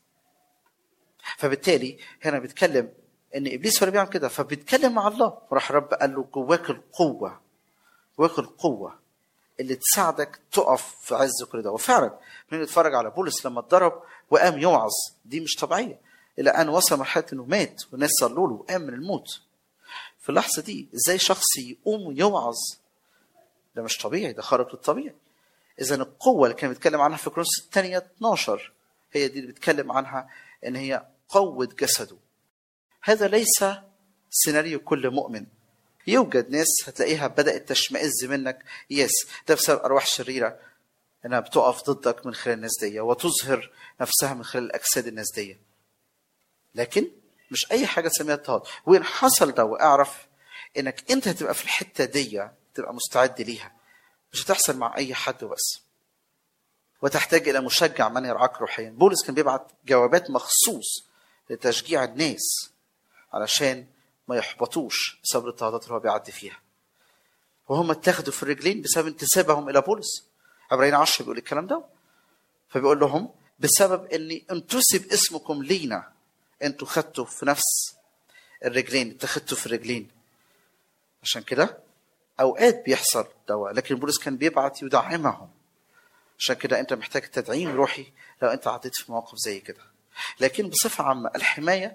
فبالتالي هنا بيتكلم ان ابليس هو اللي بيعمل كده، فبيتكلم مع الله. وراح الرب قال له جواك القوه، جواك القوه اللي تساعدك تقف في عز كل ده. وفعلا من يتفرج على بولس لما اتضرب وقام يوعظ، دي مش طبيعيه، الى ان وصل مرحله انه مات والناس صلوا له وقام من الموت. في اللحظه دي ازاي شخص يقوم ويوعظ؟ ده مش طبيعي، ده خارق للطبيعي. اذا القوه اللي كان بيتكلم عنها في كورنثوس الثانيه اثناشر هي دي اللي بيتكلم عنها ان هي قوه جسده. هذا ليس سيناريو كل مؤمن. يوجد ناس هتلاقيها بدأت تشمئز منك، يس ده بسبب أرواح شريرة انها بتقف ضدك من خلال الناس دي وتظهر نفسها من خلال الاجساد الناس دي. لكن مش اي حاجه تسميها اضطهاد. وين حصل ده واعرف انك انت هتبقى في الحته دي تبقى مستعد ليها، مش هتحصل مع اي حد بس، وتحتاج الى مشجع من يرعاك روحيا. بولس كان بيبعت جوابات مخصوص لتشجيع الناس علشان ما يحبطوش بسبب الاضطهادات اللي هو بيعدي فيها، وهم اتخذوا في الرجلين بسبب انتسابهم الى بولس. عبرين عشرة بيقول الكلام ده، فبيقول لهم بسبب اني انتسب اسمكم لينا انتوا خدتوا في نفس الرجلين، اتخذتوا في الرجلين. عشان كده اوقات بيحصل دواء، لكن بولس كان بيبعت يدعمهم. عشان كده انت محتاج تدعيم روحي لو انت عديت في مواقف زي كده. لكن بصفة عامة الحماية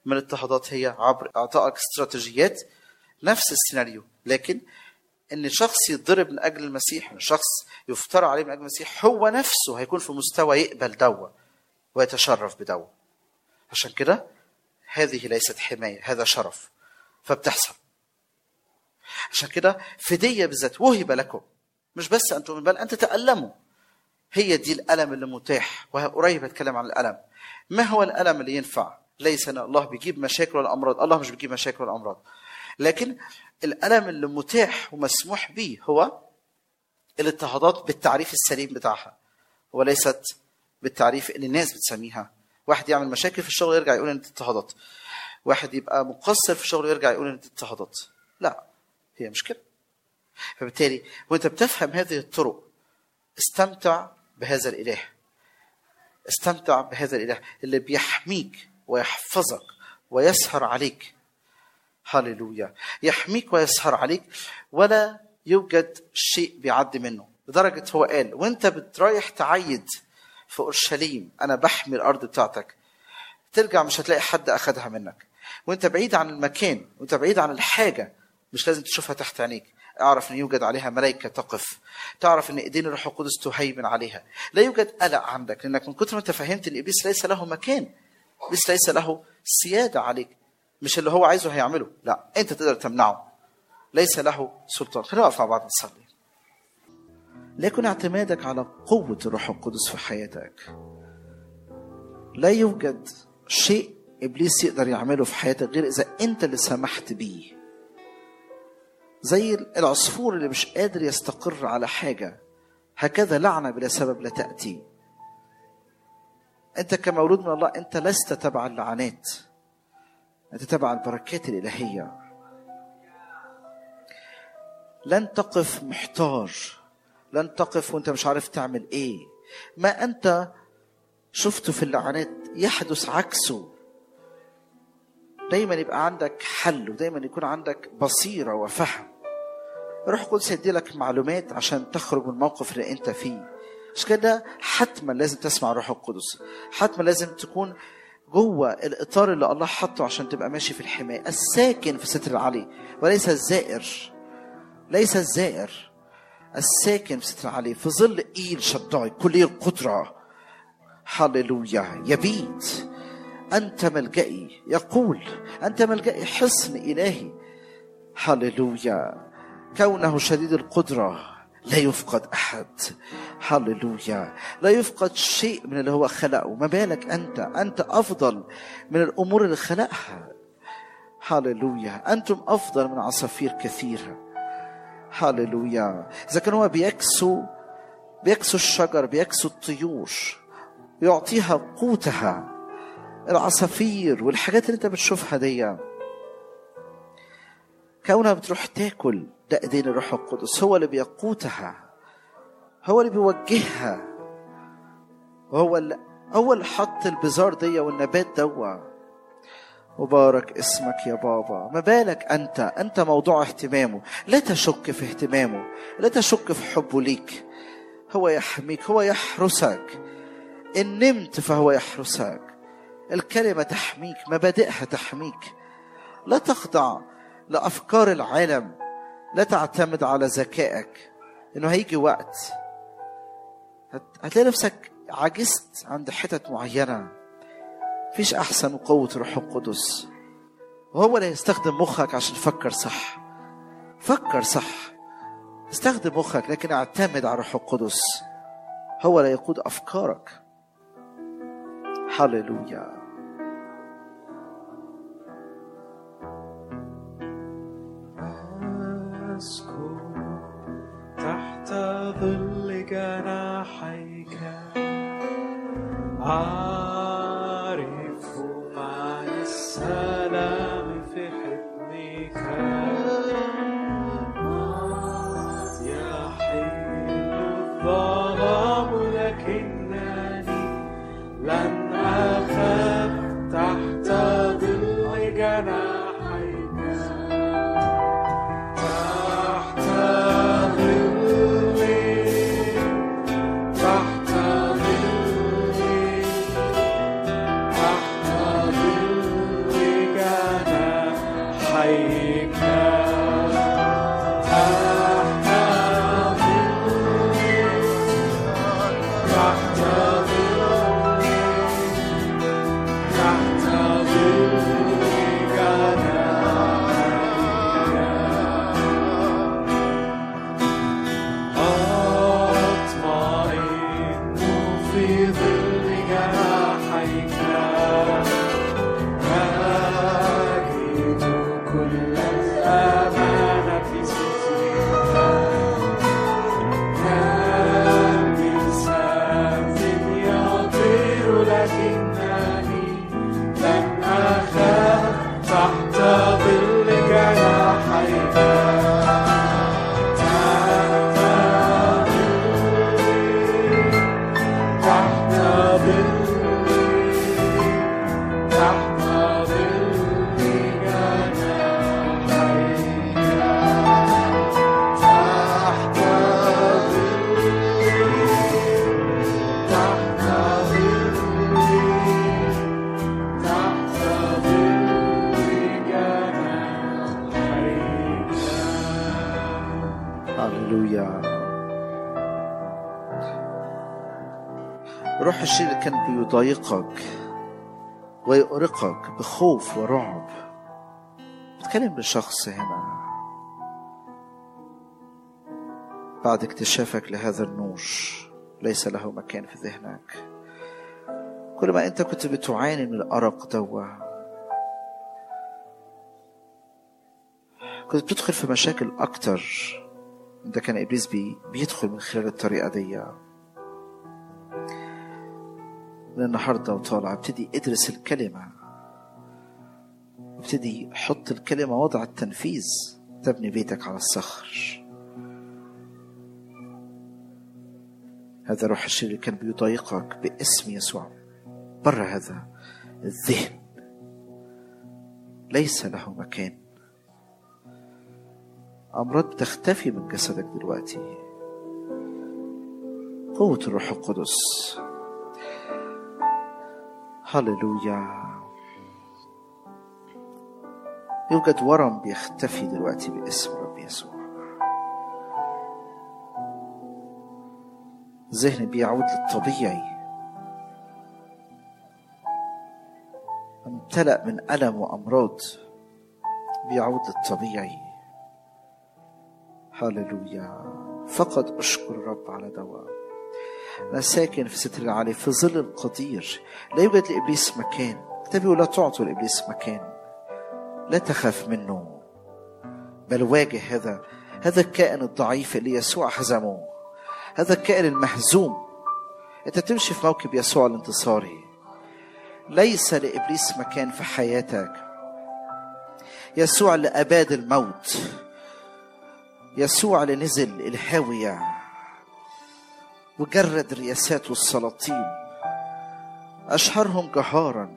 من الاضطهادات هي عبر اعطائك استراتيجيات نفس السيناريو، لكن ان شخص يتضرب من اجل المسيح، ان شخص يفترى عليه من اجل المسيح، هو نفسه هيكون في مستوى يقبل دوا ويتشرف بدوا. عشان كده هذه ليست حماية، هذا شرف، فبتحصل. عشان كده فدية بالذات وهب لكم، مش بس أن تؤمنوا بل أن تتألموا. هي دي الألم اللي متاح، وقريب هتكلم عن الألم. ما هو الألم اللي ينفع؟ ليس أن الله بيجيب مشاكل ولا أمراض، الله مش بيجيب مشاكل ولا أمراض، لكن الألم اللي متاح ومسموح به هو الاضطهادات بالتعريف السليم بتاعها، وليست بالتعريف اللي الناس بتسميها. واحد يعمل مشاكل في الشغل يرجع يقول ان دي اضطهادات، واحد يبقى مقصر في الشغل يرجع يقول ان دي اضطهادات. لا، هي مش كده. فبالتالي وانت بتفهم هذه الطرق استمتع بهذا الإله، استمتع بهذا الإله اللي بيحميك ويحفظك ويسهر عليك. هاليلويا. يحميك ويسهر عليك ولا يوجد شيء بيعدي منه. لدرجة هو قال وانت بترايح تعيد في أورشليم أنا بحمي الأرض بتاعتك، ترجع مش هتلاقي حد أخدها منك. وانت بعيد عن المكان وانت بعيد عن الحاجة مش لازم تشوفها تحت عينيك، اعرف ان يوجد عليها ملائكة تقف، تعرف ان ايدين الروح القدس تهيمن عليها. لا يوجد قلق عندك، لانك من كتر ما انت فهمت ان ابليس ليس له مكان، ابليس ليس له سيادة عليك. مش اللي هو عايزه هيعمله، لا، انت تقدر تمنعه، ليس له سلطان. خلينا نقف مع بعض نصلي. ليكن اعتمادك على قوة الروح القدس في حياتك. لا يوجد شيء ابليس يقدر يعمله في حياتك غير اذا انت اللي سمحت بيه. زي العصفور اللي مش قادر يستقر على حاجة، هكذا لعنة بلا سبب لا تأتي. انت كمولود من الله انت لست تبع اللعنات، انت تبع البركات الإلهية. لن تقف محتار، لن تقف وانت مش عارف تعمل ايه. ما انت شفته في اللعنات يحدث عكسه. دايما يبقى عندك حل، ودايما يكون عندك بصيرة وفهم. الروح القدس يدي لك معلومات عشان تخرج من الموقف اللي انت فيه. مش كده حتما لازم تسمع الروح القدس، حتما لازم تكون جوه الإطار اللي الله حطه عشان تبقى ماشي في الحماية. الساكن في ستر العلي وليس الزائر، ليس الزائر، الساكن في ستر العلي في ظل إيل شداي كلي القدرة. هاليلويا. يبيت أنت ملجئي، يقول أنت ملجئي حصن إلهي. هاليلويا. كونه شديد القدرة لا يفقد أحد. هاليلويا. لا يفقد شيء من اللي هو خلقه. ما بالك أنت، أنت أفضل من الأمور اللي خلقها. هاليلويا. أنتم أفضل من عصافير كثيرة. هاليلويا. إذا كان هو بيكسو بيكسو الشجر، بيكسو الطيور، يعطيها قوتها، العصافير والحاجات اللي انت بتشوفها دي، كونها بتروح تاكل، ده ايدين الروح القدس، هو اللي بيقوتها، هو اللي بيوجهها، هو اللي هو اللي حط البذار دي والنبات دوا. مبارك اسمك يا بابا. ما بالك انت، انت موضوع اهتمامه. لا تشك في اهتمامه، لا تشك في حبه ليك. هو يحميك، هو يحرسك. ان نمت فهو يحرسك. الكلمة تحميك، مبادئها تحميك. لا تخضع لأفكار العالم، لا تعتمد على ذكائك، إنه هيجي وقت هتلاقي نفسك عجزت عند حتت معينة. فيش أحسن من قوة الروح القدس، وهو اللي يستخدم مخك عشان تفكر صح. فكر صح، استخدم مخك، لكن اعتمد على الروح القدس، هو اللي يقود أفكارك. هاليلويا. أسكن تحت ظل جناحيك، أعرف معنى السلام في حضنك. يحل الظلام لكنني لن أخاف تحت ظل جناحيك. تحت ظلي، تحت ظلي، تحت ظلي في ظل جناحيك أجد كل الأمان في سترك كم من سيف يطير لكنني لن أخاف تحت ظل جناحيك روح الشيء اللي كان بيضايقك ويؤرقك بخوف ورعب، بتكلم لشخص هنا بعد اكتشافك لهذا النور ليس له مكان في ذهنك. كل ما انت كنت بتعاني من الأرق دوا، كنت بتدخل في مشاكل أكتر، انت كان إبليس بي بيدخل من خلال الطريقة دي. من النهاردة وطالع ابتدي ادرس الكلمة، ابتدي حط الكلمة وضع التنفيذ، تبني بيتك على الصخر. هذا روح الشرير اللي كان بيضايقك باسم يسوع برا هذا الذهن ليس له مكان. أمراض بتختفي من جسدك دلوقتي. قوة الروح القدس. هللويا. يوجد ورم بيختفي دلوقتي باسم رب يسوع. ذهن بيعود للطبيعي، امتلأ من ألم وأمراض بيعود للطبيعي. هللويا. فقط أشكر الرب على دواء. أنا ساكن في ستر العالي في ظل القدير، لا يوجد لإبليس مكان. كتابه لا تعطوا لإبليس مكان. لا تخاف منه، بل واجه هذا هذا الكائن الضعيف اللي يسوع هزمه، هذا الكائن المهزوم. أنت تمشي في موكب يسوع الانتصاري. ليس لإبليس مكان في حياتك. يسوع اللي أباد الموت، يسوع اللي نزل الهاوية وجرد الرياسات والسلاطين، أشهرهم جهارا.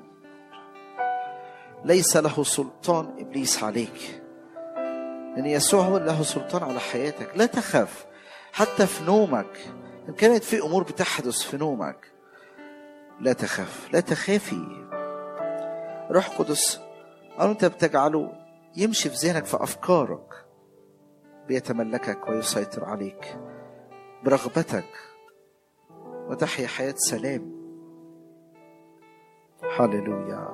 ليس له سلطان إبليس عليك، لأن يسوع هو اللي له سلطان على حياتك. لا تخاف حتى في نومك، إن كانت في أمور بتحدث في نومك لا تخاف، لا تخافي. روح قدس أنت بتجعله يمشي في ذهنك في أفكارك، بيتملكك ويسيطر عليك برغبتك، وتحيا حياة سلام. هللويا.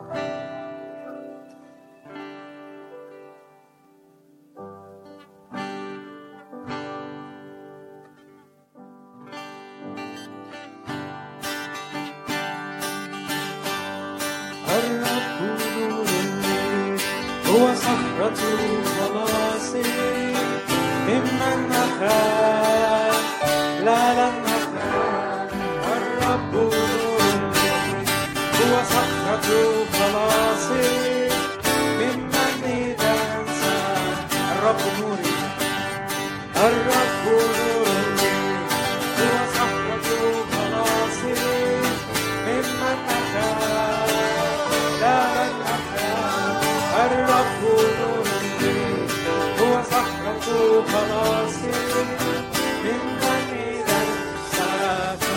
الرب نوري هو صخرة خلاصي، ممن أخاف لا لن أخاف. الرب نوري هو صخرة خلاصي، ممن إذا أنسى. الرب نوري الرب نوري هو صخرة خلاصي، ممن أخاف لا لن أخاف. الرب نوري هو صخرة خلاصي، ممن إذا انساك.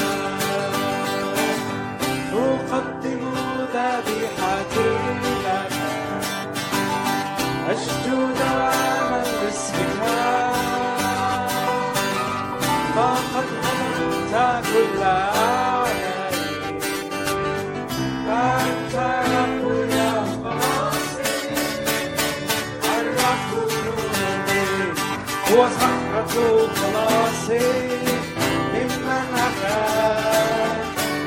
أقدم ذبيحتي لك، أسجد وأعمل باسمك، فقد غفرت كل أعدائي. فأنت رب يا خلاصي. الرب نوري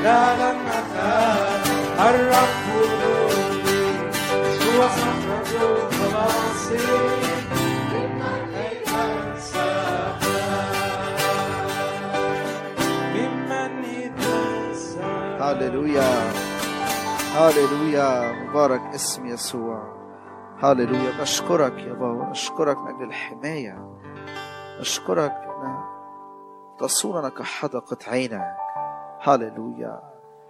لا لن أخاف الرب نوري هو صخرة خلاصي ممن كيف أنساك ممن إذا أنساك. هاليلويا هاليلويا، مبارك اسم يسوع. هاليلويا، نشكرك يا بابا، نشكرك من أجل الحماية، نشكرك أن تصوننا كحدقة عينك. هاليلويا،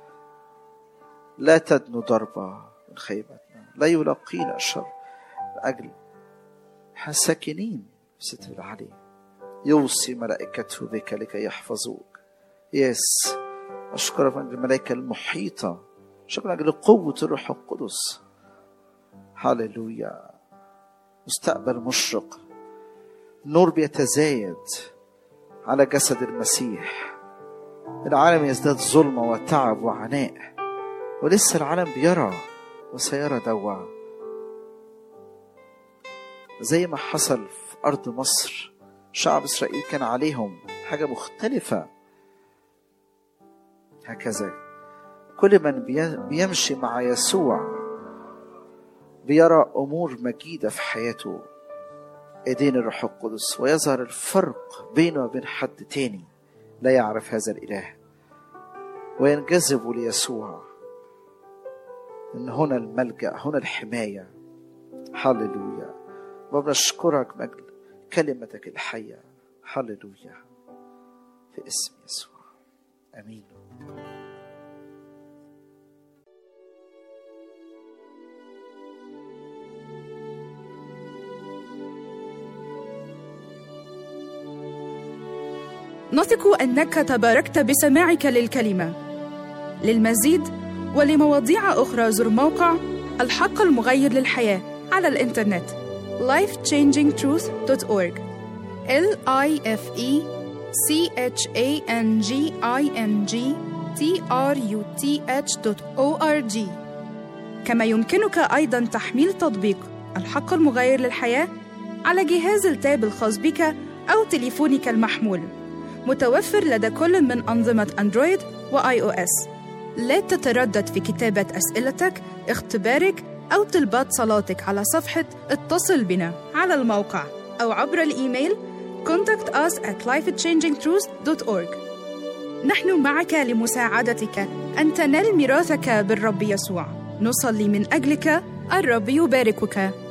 لا تدنو ضربة من خيبتنا، لا يلاقينا شر من أجل ساكنين في ستر العلي. يوصي ملائكته بك لكي يحفظوك. يس، أشكرك من أجل الملائكة المحيطة، شكرا من أجل قوة الروح القدس. هاليلويا، مستقبل مشرق، نور بيتزايد على جسد المسيح. العالم يزداد ظلمة وتعب وعناء، ولسه العالم بيرى وسيرى دوا، زي ما حصل في أرض مصر. شعب إسرائيل كان عليهم حاجة مختلفة. هكذا كل من بيمشي مع يسوع بيرى أمور مجيدة في حياته، إيدين الروح القدس، ويظهر الفرق بينه وبين حد تاني لا يعرف هذا الإله، وينجذب ليسوع. إن هنا الملجأ، هنا الحماية. هاليلويا، وبنشكرك من أجل كلمتك الحية. هاليلويا، في اسم يسوع، آمين. نثق أنك تباركت بسماعك للكلمة. للمزيد ولمواضيع أخرى زر موقع الحق المغير للحياة على الإنترنت life changing truth dot org L I F E C H A N G I N G T R U T H dot org. كما يمكنك أيضاً تحميل تطبيق الحق المغير للحياة على جهاز التاب الخاص بك أو تليفونك المحمول، متوفر لدى كل من أنظمة أندرويد وآي أو إس. لا تتردد في كتابة أسئلتك، اختبارك أو طلبات صلاتك على صفحة اتصل بنا على الموقع أو عبر الإيميل contact us at life changing truth dot org. نحن معك لمساعدتك أن تنال ميراثك بالرب يسوع. نصلي من أجلك. الرب يباركك.